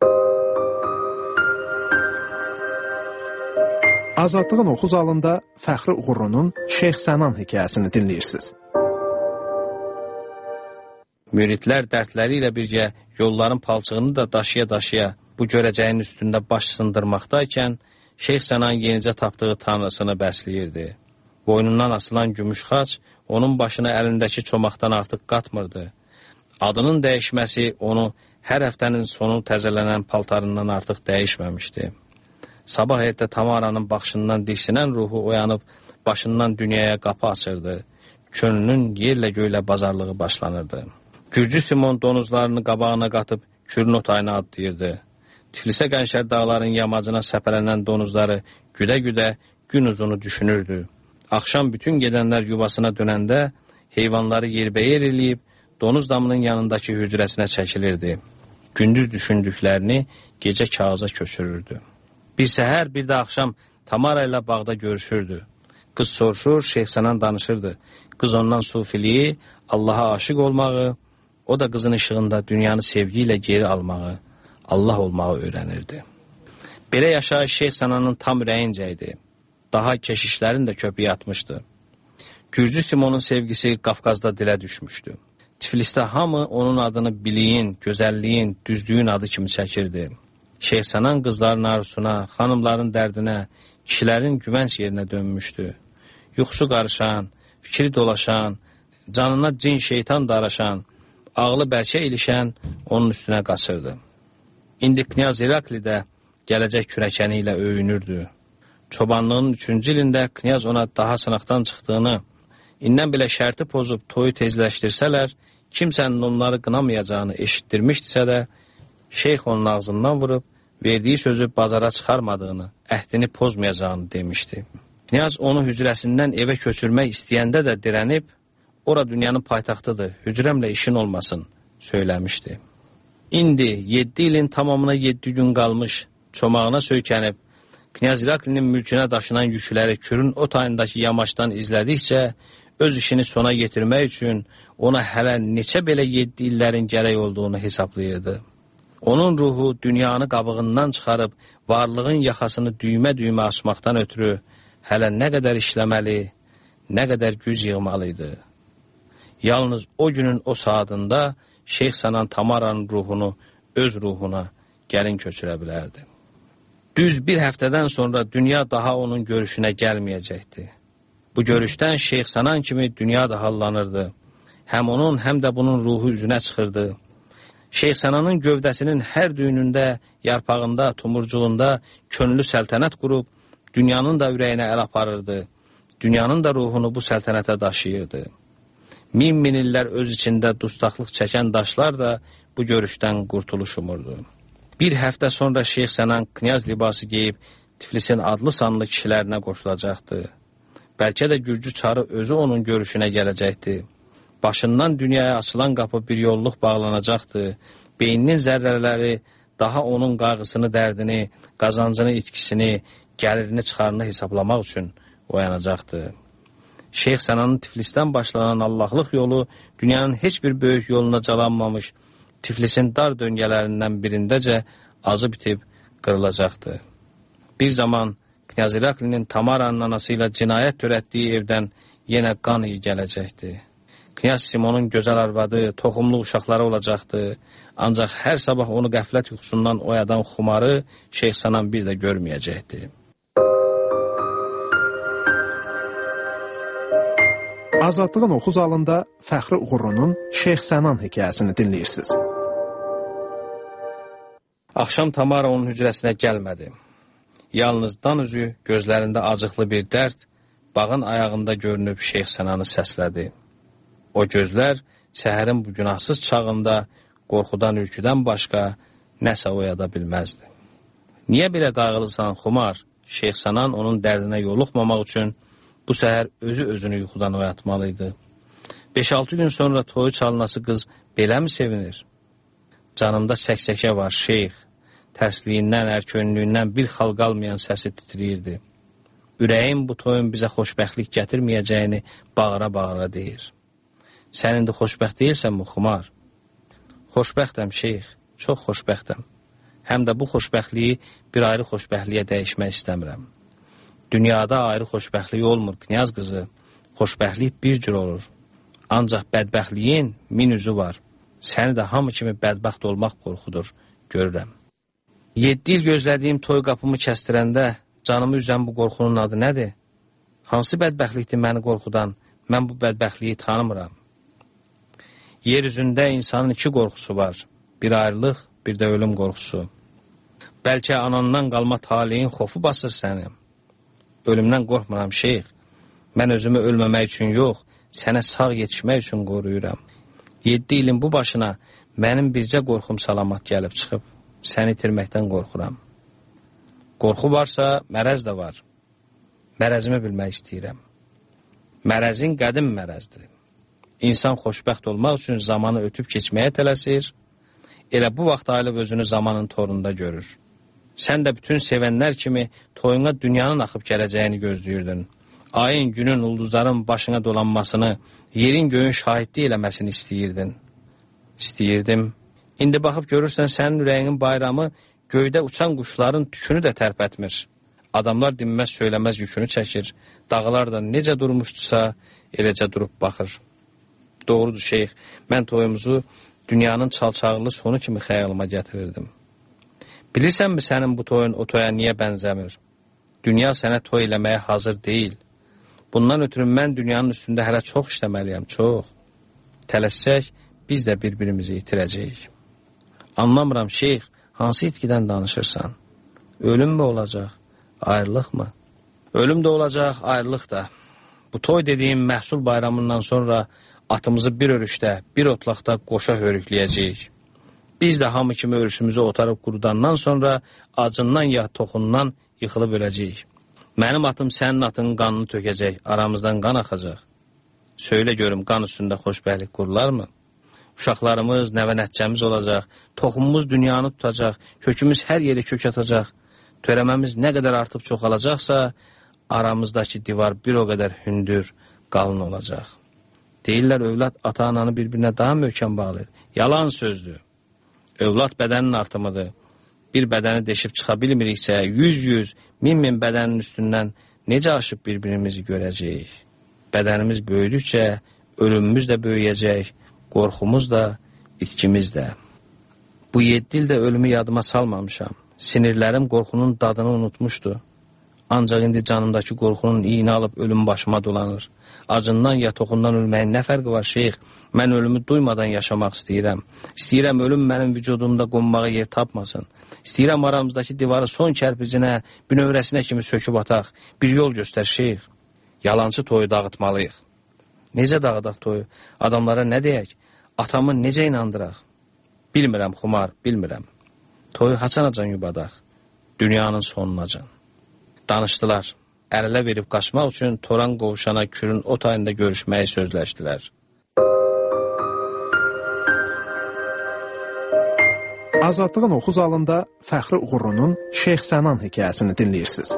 Azadlığın oxu zalında Fəxri Uğurlu'nun Şeyx Sənan hekayəsini dinləyirsiniz. Müridlər dərdləri ilə birgə yolların palçığını da daşıya-daşıya bu görəcəyin üstündə baş sındırmaqdaykən, Şeyx Sənan yenicə tapdığı tanrısını bəsləyirdi. Boynundan asılan gümüş xaç onun başına əlindəki çomaqdan artıq qatmırdı. Adının dəyişməsi onu hər həftənin sonu təzələnən paltarından artıq dəyişməmişdi. Sabah ertə Tamaranın baxışından diksinən ruhu oyanıb başından dünyaya qapı açırdı. Könlünün yerlə göylə bazarlığı başlanırdı. Gürcü Simon donuzlarını qabağına qatıb Kürnot ayına adlayırdı. Tiflisə Qənşər dağların yamacına səpələnən donuzları güdə-güdə gün uzunu düşünürdü. Axşam bütün gedənlər yuvasına dönəndə heyvanları yerbəyer eləyib donuz damının yanındakı hücrəsinə çəkilirdi. Gündüz düşündüklərini gecə kağıza köçürürdü. Bir səhər, bir də axşam Tamara ilə bağda görüşürdü. Qız soruşur, Şeyx Sənan danışırdı. Qız ondan sufiliyi, Allaha aşıq olmağı, o da qızın işığında dünyanı sevgi ilə geri almağı, Allah olmağı öyrənirdi. Belə yaşayış Şeyx Sənanın tam ürəyincə idi. Daha keşişlərin də köpüyə atmışdı. Gürcü Simonun sevgisi Qafqazda dilə düşmüşdü. Tiflisdə hamı onun adını biliyin, gözəlliyin, düzlüyün adı kimi çəkirdi. Şeyx Sənan qızların arzusuna, xanımların dərdinə, kişilərin güvənc yerinə dönmüşdü. Yuxusu qarışan, fikri dolaşan, canına cin şeytan daraşan, ağlı bərkə ilişən onun üstünə qaçırdı. İndi Knyaz İrakli də gələcək kürəkəni ilə öyünürdü. Çobanlığının 3-cü ilində Knyaz ona daha sınaqdan çıxdığını, indən belə şərti pozub toyu tezləşdirsələr, kimsənin onları qınamayacağını eşitdirmişdisə də, şeyx onun ağzından vurub, verdiyi sözü bazara çıxarmadığını, əhdini pozmayacağını demişdi. Knyaz onu hücrəsindən evə köçürmək istəyəndə də dirənib, ora dünyanın paytaxtıdır, hücrəmlə işin olmasın, söyləmişdi. İndi 7 ilin tamamına 7 gün qalmış, çomağına söykənib, Knyaz İraklinin mülkünə daşınan yükləri Kürün o tayındakı yamaçdan izlədikcə, öz işini sona yetirmək üçün ona hələ neçə belə 7 illərin gərək olduğunu hesablayırdı. Onun ruhu dünyanı qabığından çıxarıb, varlığın yaxasını düymə-düymə açmaqdan ötürü hələ nə qədər işləməli, nə qədər güc yığmalıydı. Yalnız o günün o saatında Şeyx Sənan Tamaranın ruhunu öz ruhuna gəlin köçürə bilərdi. Düz bir həftədən sonra dünya daha onun görüşünə gəlməyəcəkdi. Bu görüşdən Şeyx Sənan kimi dünya da hallanırdı. Həm onun, həm də bunun ruhu üzünə çıxırdı. Şeyx Sənanın gövdəsinin hər düyünündə, yarpağında, tumurcuğunda könlü səltənət qurub, dünyanın da ürəyinə əl aparırdı. Dünyanın da ruhunu bu səltənətə daşıyırdı. Min illər öz içində dustaqlıq çəkən daşlar da bu görüşdən qurtuluş umurdu. Bir həftə sonra Şeyx Sənan knyaz libası geyib Tiflisin adlı sanlı kişilərinə qoşulacaqdı. Bəlkə də Gürcü çarı özü onun görüşünə gələcəkdi. Başından dünyaya açılan qapı bir yolluq bağlanacaqdı. Beyninin zərrələri daha onun qayğısını, dərdini, qazancını, itkisini, gəlirini, çıxarını hesablamaq üçün oyanacaqdı. Şeyx Sənanın Tiflisdən başlanan Allahlıq yolu dünyanın heç bir böyük yoluna calanmamış, Tiflisin dar döngələrindən birindəcə azı bitib qırılacaqdı. Bir zaman Knyaz İraklinin Tamaranın anası ilə cinayət törətdiyi evdən yenə qan iyi gələcəkdi. Knyaz Simonun gözəl arvadı, toxumlu uşaqları olacaqdı. Ancaq hər sabah onu qəflət yuxusundan oyadan xumarı Şeyx Sənan bir də görməyəcəkdi. Azadlığın oxu zalında Fəxri Uğurlu'nun Şeyx Sənan hekayəsini dinləyirsiniz. Axşam Tamara onun hücrəsinə gəlmədi. Yalnız dan üzü, gözlərində acıqlı bir dərd, bağın ayağında görünüb Şeyx Sənanı səslədi. O gözlər səhərin bu günahsız çağında qorxudan, ürküdən başqa nəsə oyada bilməzdi. Niyə belə qayğılısan, xumar? Şeyx Sənan onun dərdinə yoluxmamaq üçün bu səhər özünü yuxudan oyatmalıydı. 5-6 gün sonra toyu çalınası qız belə mi sevinir? Canımda səksəkə var, şeyx. Tərsliyindən, ərkönlüyündən bir xal qalmayan səsi titriyirdi. Ürəyim bu toyun bizə xoşbəxtlik gətirməyəcəyini bağıra-bağıra deyir. Sən indi xoşbəxt deyilsən mi, xumar? Xoşbəxtəm, şeyx, çox xoşbəxtəm. Həm də bu xoşbəxtliyi bir ayrı xoşbəxtliyə dəyişmək istəmirəm. Dünyada ayrı xoşbəxtlik olmur, knyaz qızı. Xoşbəxtlik bir cür olur. Ancaq bədbəxtliyin min üzü var. Səni də hamı kimi bədbəxt olmaq qorxudur, görürəm. 7 il gözlədiyim toy qapımı kəstirəndə canımı üzən bu qorxunun adı nədir? Hansı bədbəxtlikdir məni qorxudan? Mən bu bədbəxtliyi tanımıram. Yer üzündə insanın 2 qorxusu var. Bir ayrılıq, bir də ölüm qorxusu. Bəlkə anandan qalma taleyin xofu basır səni. Ölümdən qorxmuram, şeyx. Mən özümü ölməmək üçün yox, sənə sağ yetişmək üçün qoruyuram. 7 ilin bu başına mənim bircə qorxum salamat gəlib çıxıb. Səni itirməkdən qorxuram. Qorxu varsa, mərəz də var. Mərəzimi bilmək istəyirəm. Mərəzin qədim mərəzdir. İnsan xoşbəxt olmaq üçün zamanı ötüb keçməyə tələsir, elə bu vaxt ayılıb özünü zamanın torunda görür. Sən də bütün sevənlər kimi toyuna dünyanın axıb gələcəyini gözləyirdin. Ayın, günün, ulduzların başına dolanmasını, yerin göyün şahidlik eləməsini istəyirdin. İstəyirdim. İndi baxıb görürsən sənin ürəyinin bayramı göydə uçan quşların tükünü də tərpətmir. Adamlar dinməz söyləməz yükünü çəkir. Dağlar da necə durmuşdusa eləcə durub baxır. Doğrudur şeyx, mən toyumuzu dünyanın çalçağırlı sonu kimi xəyalıma gətirirdim. Bilirsənmi sənin bu toyun o toya niyə bənzəmir? Dünya sənə toy eləməyə hazır deyil. Bundan ötürü mən dünyanın üstündə hələ çox işləməliyəm, çox. Tələssək, biz də bir-birimizi itirəcəyik. Anlamıram şeyx, hansı itkidən danışırsan? Ölüm mü olacaq, ayrılıq mı? Ölüm də olacaq, ayrılıq da. Bu toy dediyim məhsul bayramından sonra atımızı bir örüşdə, bir otlaqda qoşa hörükləyəcəyik. Biz də hamı kimi örüşümüzü otarıb qurudandan sonra acından ya toxundan yıxılıb öləcəyik. Mənim atım sənin atının qanını tökəcək, aramızdan qan axacaq. Söylə görüm, qan üstündə xoşbəxtlik qurularmı? Uşaqlarımız, nəvə-nəticəmiz olacaq, toxumumuz dünyanı tutacaq, kökümüz hər yeri kök atacaq. Törəməmiz nə qədər artıb çoxalacaqsa, aramızdakı divar bir o qədər hündür, qalın olacaq. Deyirlər, övlad ata-ananı bir-birinə daha möhkəm bağlayır. Yalan sözdür. Övlad bədənin artımıdır. Bir bədəni deşib çıxa bilmiriksə, 100-100, 1000-1000 bədənin üstündən necə aşıb bir-birimizi görəcəyik? Bədənimiz böyüdükcə, ölümümüz də böyüyəcək, qorxumuz da, itkimiz də. Bu 7 ildə ölümü yadıma salmamışam. Sinirlərim qorxunun dadını unutmuşdu. Ancaq indi canımdakı qorxunun iynə alıb ölüm başıma dolanır. Acından ya toxundan ölməyin nə fərqi var şeyx? Mən ölümü duymadan yaşamaq istəyirəm. İstəyirəm ölüm mənim vücudumda qonmağa yer tapmasın. İstəyirəm aramızdakı divarı son kərpicinə, bünövrəsinə kimi söküb ataq. Bir yol göstər şeyx. Yalancı toyu dağıtmalıyıq. Necə dağıdaq toyu? Adamlara nə deyək? Atamı necə inandıraq? Bilmirəm xumar, bilmirəm. Toyu haçanacan yubadaq? Dünyanın sonunacan. Danışdılar. Əl-ələ verib qaçmaq üçün Toran qovşana Kürün o tayında görüşməyi sözləşdilər. Azadlığın oxu zalında Fəxri Uğurlu'nun Şeyx Sənan hekayəsini dinləyirsiniz.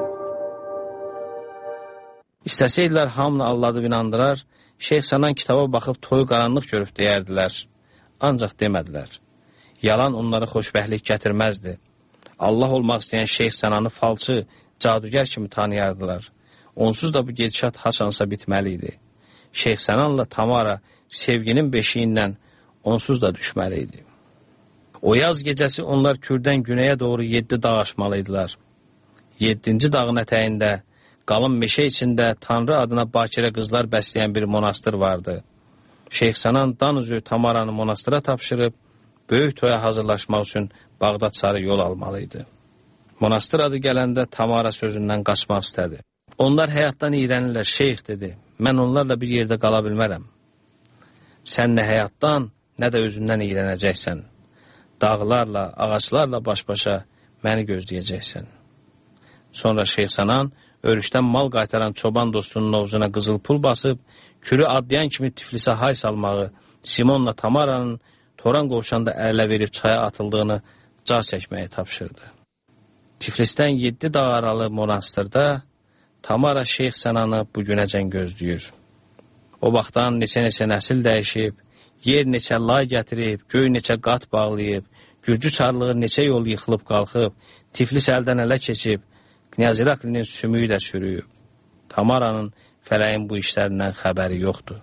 İstəsəydilər hamını alladıb inandırar, Şeyx Sənan kitaba baxıb toyu qaranlıq görüb deyərdilər. Ancaq demədilər. Yalan onları xoşbəxtlik gətirməzdi. Allah olmaq istəyən Şeyx Sənanı falçı, cadugər kimi tanıyardılar. Onsuz da bu gedişat haçansa bitməli idi. Şeyx Sənanla Tamara sevginin beşiyindən onsuz da düşməli idi. O yaz gecəsi onlar Kürdən günəyə doğru 7 dağ aşmalıydılar. 7-ci dağın ətəyində, qalın meşə içində Tanrı adına bakirə qızlar bəsləyən bir monastır vardı. Şeyx Sənan dan üzü Tamaranı monastıra tapşırıb, böyük toya hazırlaşmaq üçün Bağdad sarı yol almalıydı. Monastır adı gələndə Tamara sözündən qaçmaq istədi. Onlar həyatdan iyrənirlər, şeyx dedi. Mən onlarla bir yerdə qala bilmərəm. Sən nə həyatdan, nə də özündən iyrənəcəksən. Dağlarla, ağaçlarla baş-başa məni gözləyəcəksən. Sonra Şeyx Sənan örüşdən mal qaytaran çoban dostunun ovzuna qızıl pul basıb, Kürü adlayan kimi Tiflisə hay salmağı, Simonla Tamaranın Toran qovşanda ərlə verib çaya atıldığını car çəkməyi tapşırdı. Tiflisdən 7 dağ aralı monastırda Tamara Şeyx Sənanı bugünəcən gözləyir. O vaxtdan neçə-neçə nəsil dəyişib, yer neçə lay gətirib, göy neçə qat bağlayıb, Gürcü çarlığı neçə yol yıxılıb qalxıb, Tiflis əldən ələ keçib, Knyaz İraklinin sümüyü də çürüyüb. Tamaranın fələyin bu işlərindən xəbəri yoxdur.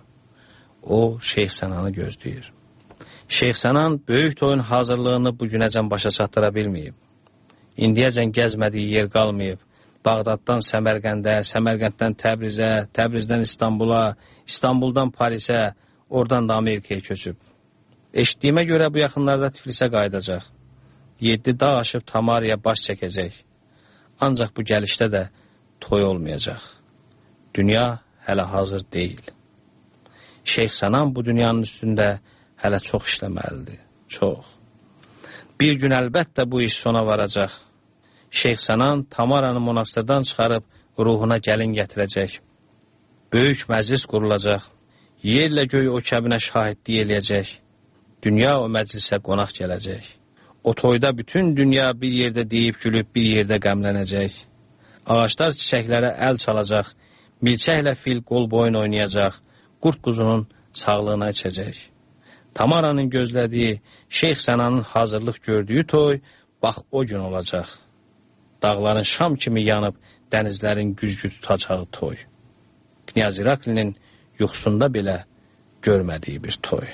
O, Şeyx Sənanı gözləyir. Şeyx Sənan böyük toyun hazırlığını bugünəcən başa çatdıra bilməyib. İndiyəcən gəzmədiyi yer qalmayıb. Bağdaddan Səmərqəndə, Səmərqənddən Təbrizə, Təbrizdən İstanbula, İstanbuldan Parisə, oradan da Amerikaya köçüb. Eşitdiyimə görə bu yaxınlarda Tiflisə qayıdacaq. 7 dağ aşıb Tamaraya baş çəkəcək. Ancaq bu gəlişdə də toy olmayacaq. Dünya hələ hazır deyil. Şeyx Sənan bu dünyanın üstündə hələ çox işləməlidir. Çox. Bir gün əlbəttə bu iş sona varacaq. Şeyx Sənan Tamaranı monastırdan çıxarıb ruhuna gəlin gətirəcək. Böyük məclis qurulacaq. Yerlə göy o kəbinə şahidlik eləyəcək. Dünya o məclisə qonaq gələcək. O toyda bütün dünya bir yerdə deyib gülüb bir yerdə qəmlənəcək. Ağaçlar çiçəklərə əl çalacaq. Milçəklə fil qol boyun oynayacaq. Qurt quzunun sağlığına içəcək. Tamaranın gözlədiyi, Şeyx Sənanın hazırlıq gördüyü toy bax o gün olacaq. Dağların şam kimi yanıb dənizlərin güzgü tutacağı toy. Knyaz İraklinin yuxusunda belə görmədiyi bir toy.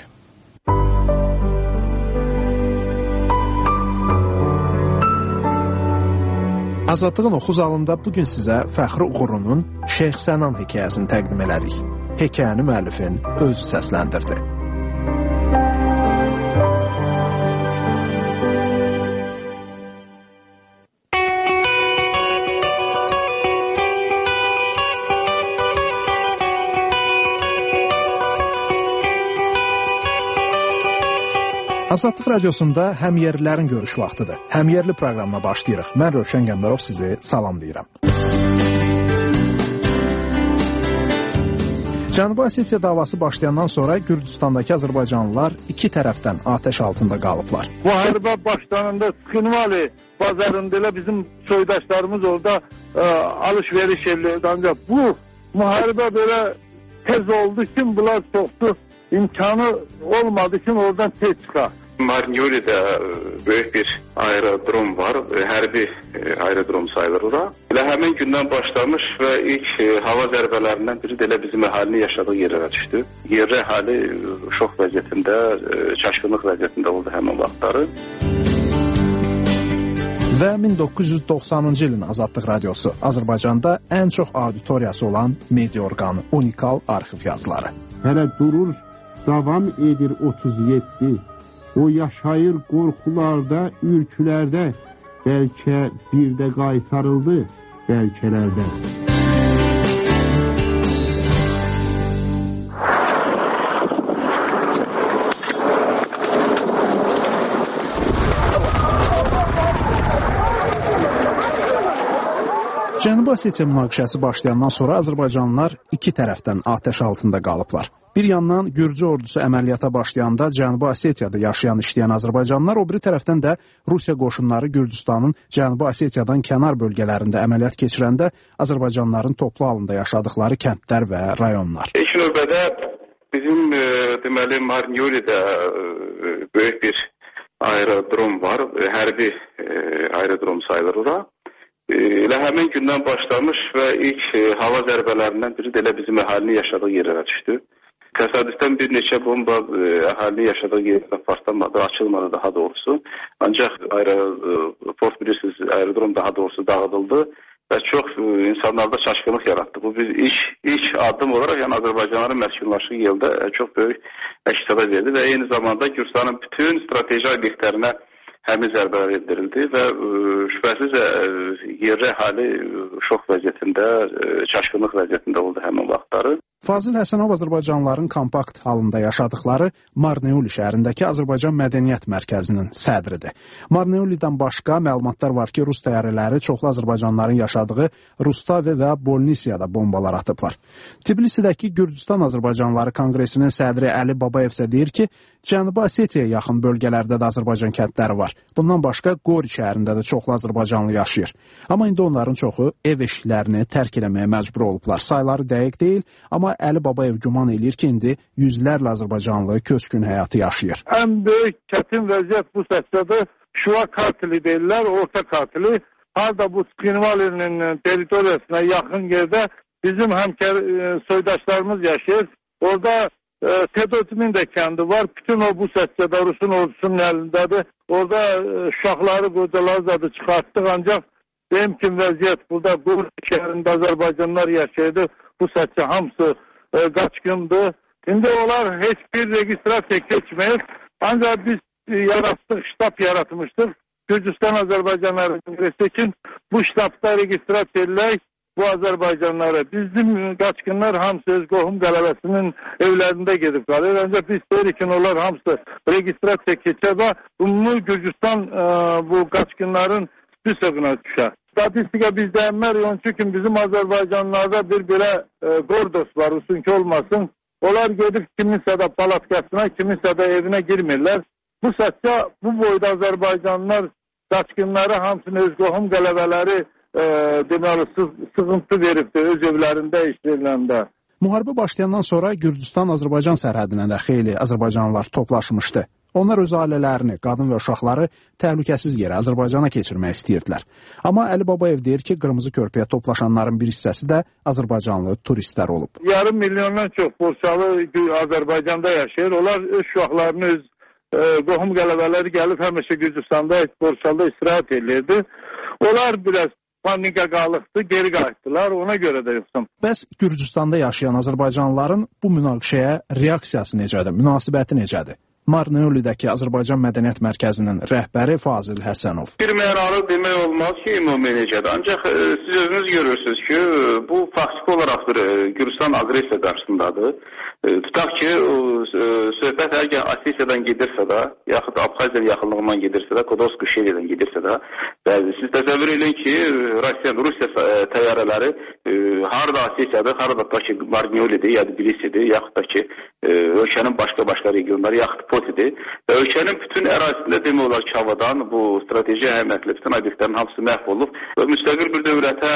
Azadlığın oxu zalında bugün sizə Fəxri Uğurlu'nun Şeyx Sənan hekayəsini təqdim elədik. Hekayəni müəllifin özü səsləndirdi. Azadlıq radiosunda həmyerlilərin görüş vaxtıdır. Həmyerli proqramına başlayırıq. Mən Rövşən Qəmbərov sizi salamlayıram. Cənubi Osetiya davası başlayandan sonra Gürcüstandakı azərbaycanlılar iki tərəfdən atəş altında qalıblar. Müharibə başlananda Xinvali bazarında elə bizim soydaşlarımız orada alış-veriş edirdi. Ancaq bu müharibə belə tez oldu ki, bunlar çoxdu. İmkanı olmadı ki, oradan tez çıxar. Marnioli'de büyük bir aerodrom var. Hərbi aerodrom sayılır ora. Elə həmin gündən başlamış və ilk hava zərbələrindən biri də elə bizim əhalinin yaşadığı yerlərə düşdü. Yerli əhali şok vəziyyətində, çaşqınlıq vəziyyətində oldu həmin vaxtları. Və 1990-cı ilin Azadlıq Radiosu Azərbaycanda ən çox auditoriyası olan media orqanı, unikal arxiv yazıları. Hələ durur, davam edir 37. O yaşayır qorxularda, ürkülərdə, bəlkə bir də qaytarıldı bəlkələrdən. Cənubi Osetiya münaqişəsi başlayandan sonra azərbaycanlılar iki tərəfdən atəş altında qalıblar. Bir yandan Gürcü ordusu əməliyyata başlayanda Cənubi Osetiyada yaşayan, işləyən azərbaycanlılar, o biri tərəfdən də Rusiya qoşunları Gürcüstanın Cənubi Osetiyadan kənar bölgələrində əməliyyat keçirəndə azərbaycanlıların toplu halında yaşadıkları kəndlər və rayonlar. İlk növbədə bizim deməli Marnioli'də böyük bir aerodrom var. Hərbi aerodrom sayılır ora. Elə həmin gündən başlamış və ilk hava zərbələrindən biri də elə bizim əhalinin yaşadığı yerlərə düşdü. Təsadüfdən bir neçə bomba əhalinin yaşadığı yerlərə partlamadı, açılmadı daha doğrusu. Ancaq Port bilirsiniz, aerodrom daha doğrusu dağıdıldı və çox insanlarda çaşqınlıq yaratdı. Bu bir ilk addım olaraq yəni Azərbaycanların məskunlaşdığı yerdə çox böyük əks-səda verdi və eyni zamanda Gürcüstanın bütün strateji obyektlərinə həmin zərbələr endirildi və şübhəsiz yerli əhali şok vəziyyətində, çaşqınlıq vəziyyətində oldu həmin vaxtları. Fazil Həsənov azərbaycanlıların kompakt halında yaşadıkları Marneuli şəhərindəki Azərbaycan Mədəniyyət Mərkəzinin sədridir. Marneulidən başqa məlumatlar var ki, Rus təyyarələri çoxlu azərbaycanlıların yaşadığı Rustavi və Bolnisiyada bombalar atıblar. Tbilisidəki Gürcüstan Azərbaycanlıları Konqresinin sədri Əli Babayev isə deyir ki, Cənubi Osetiyaya yaxın bölgələrdə də Azərbaycan kəndləri var. Bundan başqa Qori şəhərində də çoxlu azərbaycanlı yaşayır. Amma indi onların çoxu ev eşiklərini tərk eləməyə məcbur olublar. Sayları dəqiq deyil, amma Əli Babayev güman eləyir ki, indi yüzlərlə azərbaycanlı köçkün həyatı yaşayır. Ən böyük çətin vəziyyət bu səslədə Şuva Kartili deyirlər, orta Kartili. Harada bu Skrinvalinin teritoriyasına yaxın yerdə bizim həmkər soydaşlarımız yaşayır. Orada Tedotimin də kəndi var. Bütün o bu səslədə Rusun ordusunun əlindədir. Orada uşaqları, qocaları zadı çıxartdıq. Ancaq benim kim vəziyyət burada Qur şəhərində Azərbaycanlar yaşayırdı. Bu səslə hamısı qaçqındır. İndi onlar heç bir registrasiya keçməyir. Ancaq biz yaratdıq, ştab yaratmışdıq. Gürcüstan Azərbaycanları Kongresi için bu ştabda registrasiya edilək bu Azərbaycanları. Bizim qaçqınlar hamısı öz qohum qələbəsinin evlərində gedib qalır. Ancaq biz deyirik ki, onlar hamısı registrasiya keçər və ümumi Gürcüstan bu qaçqınların spesiyona düşər. Statistika bizdə əmmər yonçu ki, bizim Azərbaycanlarda bir belə qordos var, usunki olmasın. Onlar gedib kiminsə də palatkasına, kiminsə də evinə girmirlər. Bu səsdə bu boyda Azərbaycanlılar qaçqınları hamısını öz qohum qələbələri deməli sıxıntı veribdir öz evlərində işləriləndə. Müharibə başlayandan sonra Gürcüstan-Azərbaycan sərhədinə də xeyli azərbaycanlılar toplaşmışdı. Onlar öz ailələrini, qadın və uşaqları təhlükəsiz yerə Azərbaycana keçirmək istəyirdilər. Amma Əli Babayev deyir ki, Qırmızı Körpüyə toplaşanların bir hissəsi də azərbaycanlı turistlər olub. Yarım milyondan çox Borçalı Azərbaycanda yaşayır. Onlar öz uşaqlarını, öz qohum qələbələri gəlib həmişə Gürcüstanda, Borçalıda istirahət edirdi. Onlar biraz panika qalıqdı, geri qayıtdılar, ona görə də yoxsam. Bəs Gürcüstanda yaşayan azərbaycanlıların bu münaqişəyə reaksiyası necədir, münasibəti necədir? Marneulidəki Azərbaycan Mədəniyyət Mərkəzinin rəhbəri Fazil Həsənov. Bir mənalı demək olmaz ki, ümumi necədir. Ancaq siz özünüz görürsünüz ki, bu faktiki olaraq Gürcüstan agresiya qarşısındadır. Tutaq ki, söhbət əgər Osetiyadan gedirsə də, yaxud Abxaziya yaxınlığından gedirsə də, Kodovski şəhərindən gedirsə də, siz təsəvvür edin ki, Rusiya təyyarələri harada Osetiyadır, harada da ki, Marneolidir, ya da Tbilisidir, yaxud da ki, ölkənin başqa regionları, yaxud Potidir və ölkənin bütün ərazisində demək olar ki, havadan bu strateji əhəmiyyətli bütün obyektlərin hamısı məhv olub və müstəqil bir dövlətə,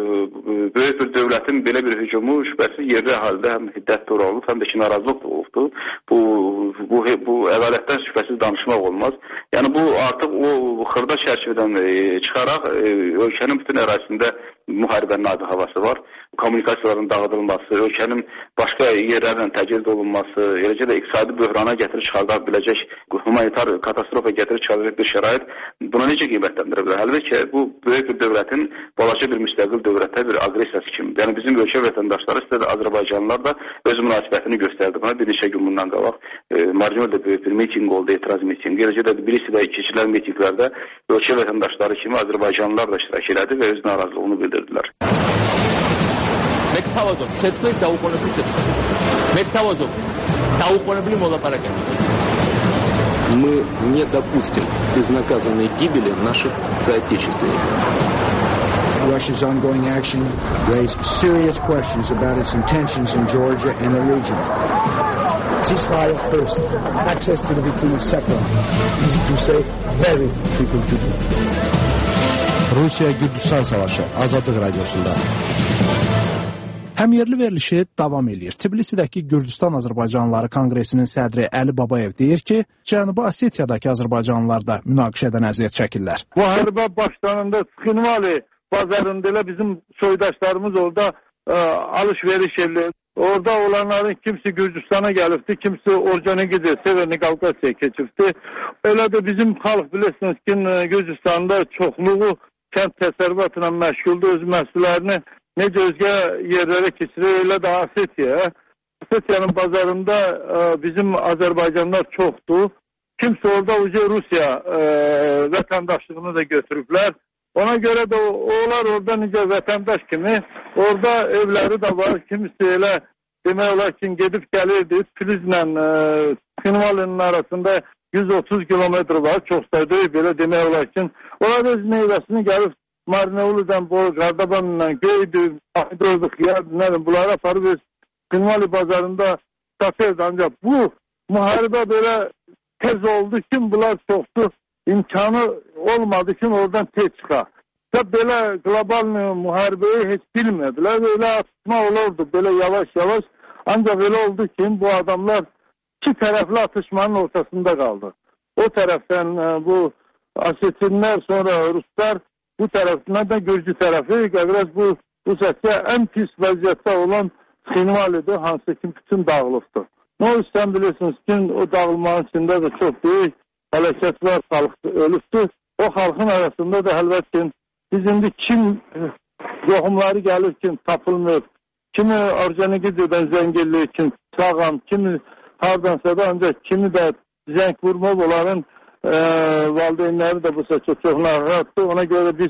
böyük bir dövlətin belə bir hücumu şübhəsiz yerli əhaldə həm hiddət doğru olub, həm də ki, narazılıq da olubdur. Bu bu ədalətdən şübhəsiz danışmaq olmaz. Yəni bu artıq o xırda çərçivədən çıxaraq ölkənin bütün ərazisində müharibənin adi havası var. Kommunikasiyaların dağıdılması, ölkənin başqa yerlərlə təcrid olunması, eləcə də iqtisadi böhrana gətirib çıxarda biləcək, humanitar katastrofa gətirib çıxardacaq bir şərait buna necə qiymətləndirə bilər? Əlbəttə bu böyük bir dövlətin balaca bir müstəqil dövlətə bir aqressiyası kimi. Yəni bizim ölkə vətəndaşları istədi Azərbaycanlılar da öz münasibətini göstərdi. Buna bir neçə gün bundan qabaq Marjinalda böyük bir mitinq oldu, etiraz mitinqi. Eləcə də birisi də keçirilən mitinqlərdə ölkə vətəndaşları kimi Azərbaycanlılar da iştirak elədi və öz narazılığını bildirdilər. მეთავაზობ ცეცხლით დაუყოვნებლივ ცეცხლით. მეთავაზობ დაუყოვნებლივ მოლაპარაკებებს. Мы не допустим безнаказанной гибели наших соотечественников. Russia's ongoing action raised serious questions about its intentions in Georgia and the region. Ceasefire first, access to the victim second. Easy to say, very difficult to do. Rusiya-Gürcüstan savaşı Azadlıq Radiosunda. Həmyerli verilişi davam edir. Tbilisidəki Gürcüstan Azərbaycanlıları Konqresinin sədri Əli Babayev deyir ki, Cənubi Osetiyadakı azərbaycanlılar da münaqişədən əziyyət çəkirlər. Müharibə başlarında Sıxınvali bazarında elə bizim soydaşlarımız orada alış-veriş edir. Orada olanların kimisi Gürcüstana gəlibdi, kimisi Orcanikidi, Severni Qavqasiya keçibdi. Elə də bizim xalq bilirsiniz ki, Gürcüstanda çoxluğu kənd təsərrüfatla məşğuldur, öz məhsullərini necə özgə yerlərə keçirir, elə də Osetiyanın bazarında bizim Azərbaycanlar çoxdur. Kimsə orada Rusiya vətəndaşlığını da götürüblər. Ona görə də onlar orada necə vətəndaş kimi, orada evləri də var. Kimisi elə demək olar ki, gedib gəlirdi. Filizlə Sıxınvalinin arasında 130 kilometr var. Çox sayıda belə demək olar ki, onlar öz meyvəsini gəlib Marneulu'dan, Qardabanla, Göydü, Ahidovdu, Xiyar, bunları aparıb öz Sıxınvali bazarında satırdı. Ancaq bu müharibə belə tez oldu ki, bunlar çoxdur. İmkanı olmadı ki, oradan tez çıxar. Belə qlobal müharibəyi heç bilmədilər. Elə atışma olurdu, belə yavaş-yavaş. Ancaq elə oldu ki, bu adamlar iki tərəfli atışmanın ortasında qaldı. O tərəfdən bu Osetinlər, sonra Ruslar, bu tərəfindən də Gürcü tərəfi, qəvrəz bu səslə ən pis vəziyyətdə olan Sıxınvalidir, hansı ki, bütün dağılıbdır. O üstən bilirsiniz ki, o dağılmanın içində də çox böyük hələkət var, xalq ölübdür. O xalqın arasında da əlbəttə biz indi kim qohumları gəlir ki, tapılmır, kimi Orcanikididən zəng eləyir ki, sağam, kimi hardansa da ancaq kimi də zəng vurmaq onların valideynləri də bu səsə çox narahatdır. Ona görə biz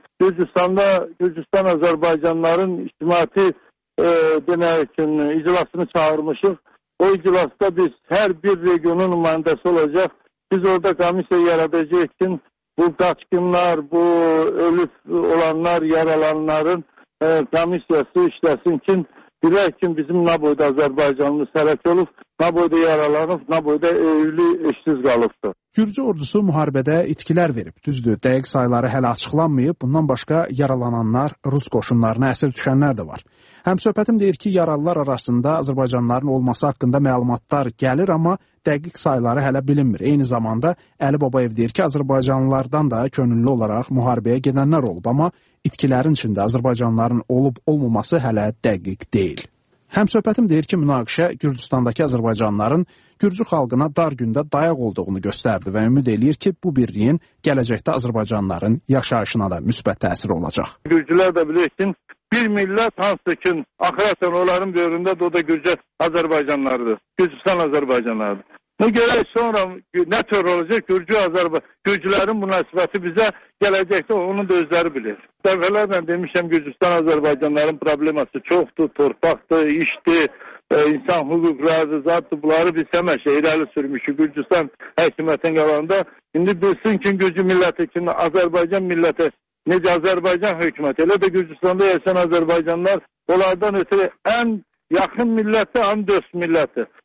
Gürcüstan Azərbaycanların ictimai demək ki, iclasını çağırmışıq. O iclasda biz hər bir regionun nümayəndəsi olacaq. Biz orada komissiya yaradacağıq ki, bu qaçqınlar, bu ölüb olanlar, yaralanların komissiyası işləsin ki, bilək ki, bizim nə boyda Azərbaycanlı sərək olub, nə boyda yaralanıb, nə boyda evli, eşsiz qalıbdır. Gürcü ordusu müharibədə itkilər verib. Düzdür, dəqiq sayları hələ açıqlanmayıb. Bundan başqa yaralananlar, Rus qoşunlarına əsir düşənlər də var. Həmsöhbətim deyir ki, yaralılar arasında Azərbaycanlıların olması haqqında məlumatlar gəlir, amma dəqiq sayları hələ bilinmir. Eyni zamanda Əli Babayev deyir ki, Azərbaycanlılardan da könüllü olaraq müharibəyə gedənlər olub, amma itkilərin içində Azərbaycanlıların olub-olmaması hələ dəqiq deyil. Həmsöhbətim deyir ki, münaqişə Gürcüstandakı Azərbaycanlıların Gürcü xalqına dar gündə dayaq olduğunu göstərdi və ümid eləyir ki, bu birliyin gələcəkdə Azərbaycanlıların yaşayışına da müsbət təsiri olacaq. Gürcülər də bilir ki, bir millət hansı ki, axirətən onların böyründə də o da Gürcü Azərbaycanlarıdır. Gürcüstan Azərbaycanlarıdır. Bu görək sonra nə tör olacaq? Gürcülərin münasibəti bizə gələcəkdə onu da özləri bilir. Dəfələrlə demişəm, Gürcüstan Azərbaycanların probleması çoxdur, torpaqdır, işdir, insan hüquqlarıdır, zatdır. Bunları biz həmişə irəli sürmüşük Gürcüstan hökumətin qabağında. İndi bilsin ki, Gürcü milləti ki, Azərbaycan milləti, necə Azərbaycan hökuməti, elə də Gürcüstanda yaşayan Azərbaycanlar onlardan ötürü ən yaxın millətdir, ən dost millətdir.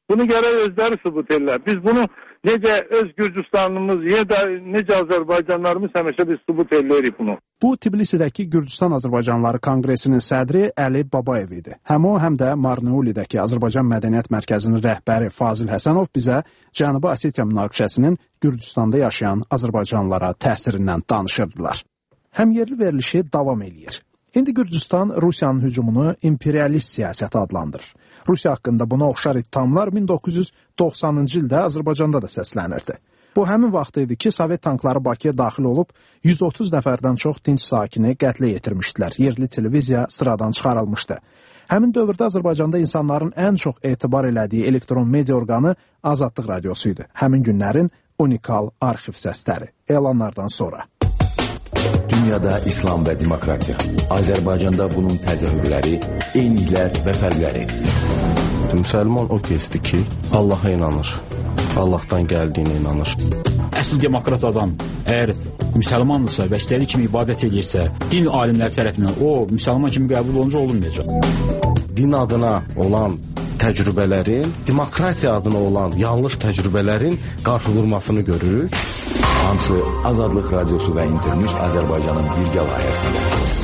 Bunu gərək özləri sübut edirlər. Biz bunu necə öz Gürcüstanımız, necə Azərbaycanlarımız həmişə biz sübut edirik bunu. Bu, Tbilisidəki Gürcüstan Azərbaycanlıları Konqresinin sədri Əli Babayev idi. Həm o, həm də Marneulidəki Azərbaycan Mədəniyyət Mərkəzinin rəhbəri Fazil Həsənov bizə Cənubi Osetiya münaqişəsinin Gürcüstanda yaşayan azərbaycanlılara təsirindən danışırdılar. Həmyerli verilişi davam eləyir. İndi Gürcüstan Rusiyanın hücumunu imperialist siyasəti adlandırır. Rusiya haqqında buna oxşar ittihamlar 1990-cı ildə Azərbaycanda da səslənirdi. Bu həmin vaxt idi ki, Sovet tankları Bakıya daxil olub 130 nəfərdən çox dinc sakini qətlə yetirmişdilər. Yerli televiziya sıradan çıxarılmışdı. Həmin dövrdə Azərbaycanda insanların ən çox etibar elədiyi elektron media orqanı Azadlıq Radiosu idi. Həmin günlərin unikal arxiv səsləri. Elanlardan sonra. Dünyada İslam və demokratiya. Azərbaycanda bunun təzahürləri, eyniliklər və fərqləri. Müsəlman o kəsdir ki, Allaha inanır. Allahdan gəldiyinə inanır. Əsl demokrat adam əgər müsəlmandırsa və istədiyi kimi ibadət edirsə, din alimləri tərəfindən o müsəlman kimi qəbul olunca olunmayacaq. Din adına olan təcrübələrin, demokratiya adına olan yanlış təcrübələrin qarşı vurmasını görürük. Hamısı Azadlıq Radiosu və İnternews Azərbaycanın birgə layihəsində.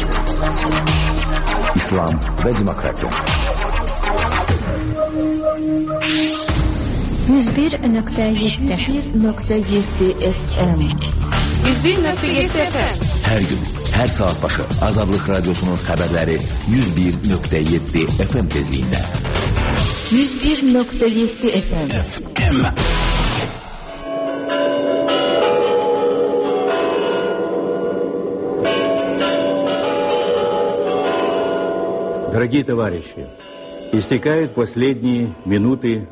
İslam və demokratiya. 101.7 FM 101.7 FM Hər gün, hər saat başı Azadlıq Radiosunun xəbərləri 101.7 FM tezliyində. 101.7 FM Дорогие товарищи, истекают последние минуты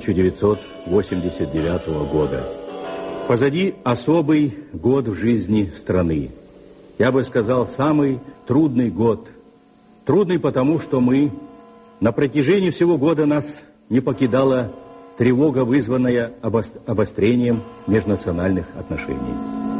1989 года. Позади особый год в жизни страны. Я бы сказал, самый трудный год. Трудный потому, что мы на протяжении всего года нас не покидала тревога, вызванная обострением межнациональных отношений.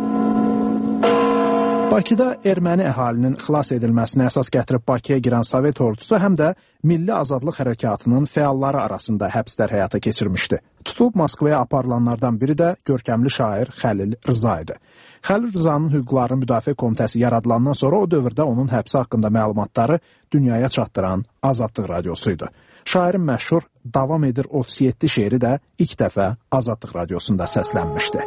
Bakıda erməni əhalinin xilas edilməsinə əsas gətirib Bakıya girən Sovet ordusu həm də Milli Azadlıq Hərəkatının fəalları arasında həbslər həyata keçirmişdi. Tutulub Moskvaya aparılanlardan biri də görkəmli şair Xəlil Rza idi. Xəlil Rzanın Hüquqların Müdafiə Komitəsi yaradılandan sonra o dövrdə onun həbsi haqqında məlumatları dünyaya çatdıran Azadlıq Radiosuydu. Şairin məşhur Davam edir 37 şeiri də ilk dəfə Azadlıq Radiosunda səslənmişdi.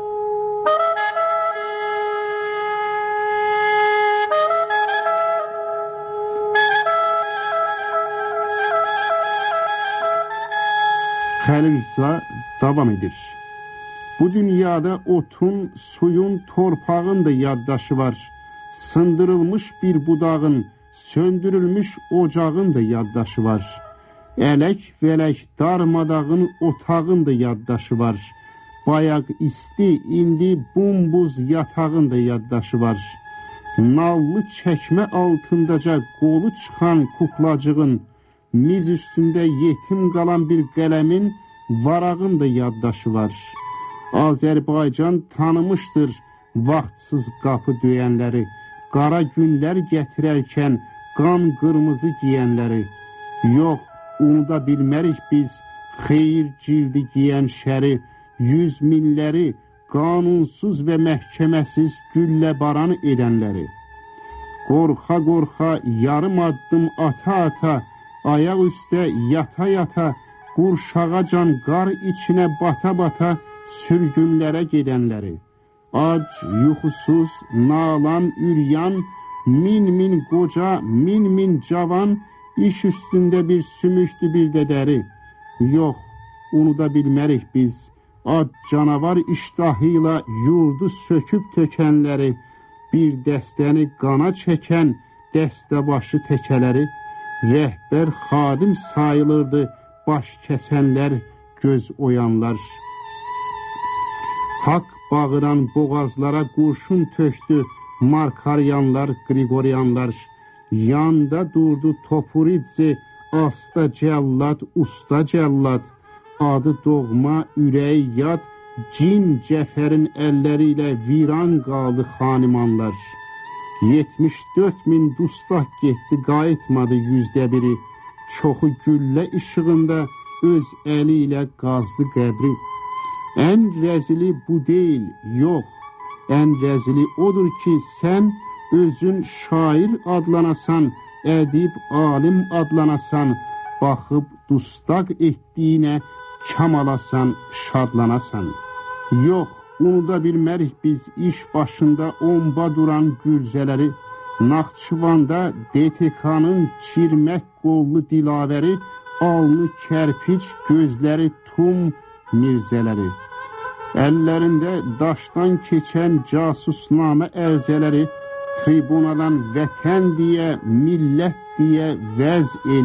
Xəlil Rza davam edir. Bu dünyada otun, suyun, torpağın da yaddaşı var. Sındırılmış bir budağın, söndürülmüş ocağın da yaddaşı var. Ələk vələk darmadağın otağın da yaddaşı var. Bayaq isti, indi bumbuz yatağın da yaddaşı var. Nallı çəkmə altındaca qolu çıxan kuklacığın, miz üstündə yetim qalan bir qələmin, varağın da yaddaşı var. Azərbaycan tanımışdır vaxtsız qapı döyənləri, qara günlər gətirərkən qan qırmızı giyənləri. Yox, unuda bilmərik biz xeyir cildi giyən şəri, yüz minləri, qanunsuz və məhkəməsiz gülləbaran edənləri. Qorxa-qorxa, yarım addım ata-ata, ayaq üstə yata-yata, qurşağacan qar içinə bata-bata sürgünlərə gedənləri. Ac, yuxusuz, nalan, üryan, min qoca, min cavan, iş üstündə bir sümükdü bir də dəri. Yox, unuda bilmərik biz, ac canavar iştahıyla yurdu söküb tökənləri, bir dəstəni qana çəkən dəstəbaşı təkələri, rəhbər xadim sayılırdı baş kəsənlər, göz oyanlar. Haqq bağıran boğazlara qurşun tökdü Markaryanlar, Qriqoryanlar. Yanda durdu Topuridze, asta cəllad, usta cəllad. Adı doğma, ürəyi yad, cin cəfərin əlləri ilə viran qaldı xanimanlar. 74.000 dustaq getdi, qayıtmadı 100-də biri. Çoxu güllə işığında öz əli ilə qazdı qəbri. Ən rəzili bu deyil, yox. Ən rəzili odur ki, sən özün şair adlanasan, ədib alim adlanasan, baxıb dustaq etdiyinə kamalasan, şadlanasan. Yox, unuda bilmərik biz iş başında omba duran gürzələri, Naxçıvanda DTK-nın çirmək qollu dilavəri, alnı kərpiç, gözləri tum mirzələri. Əllərində daşdan keçən casusnamə ərzələri, tribunadan vətən deyə, millət deyə vəz el.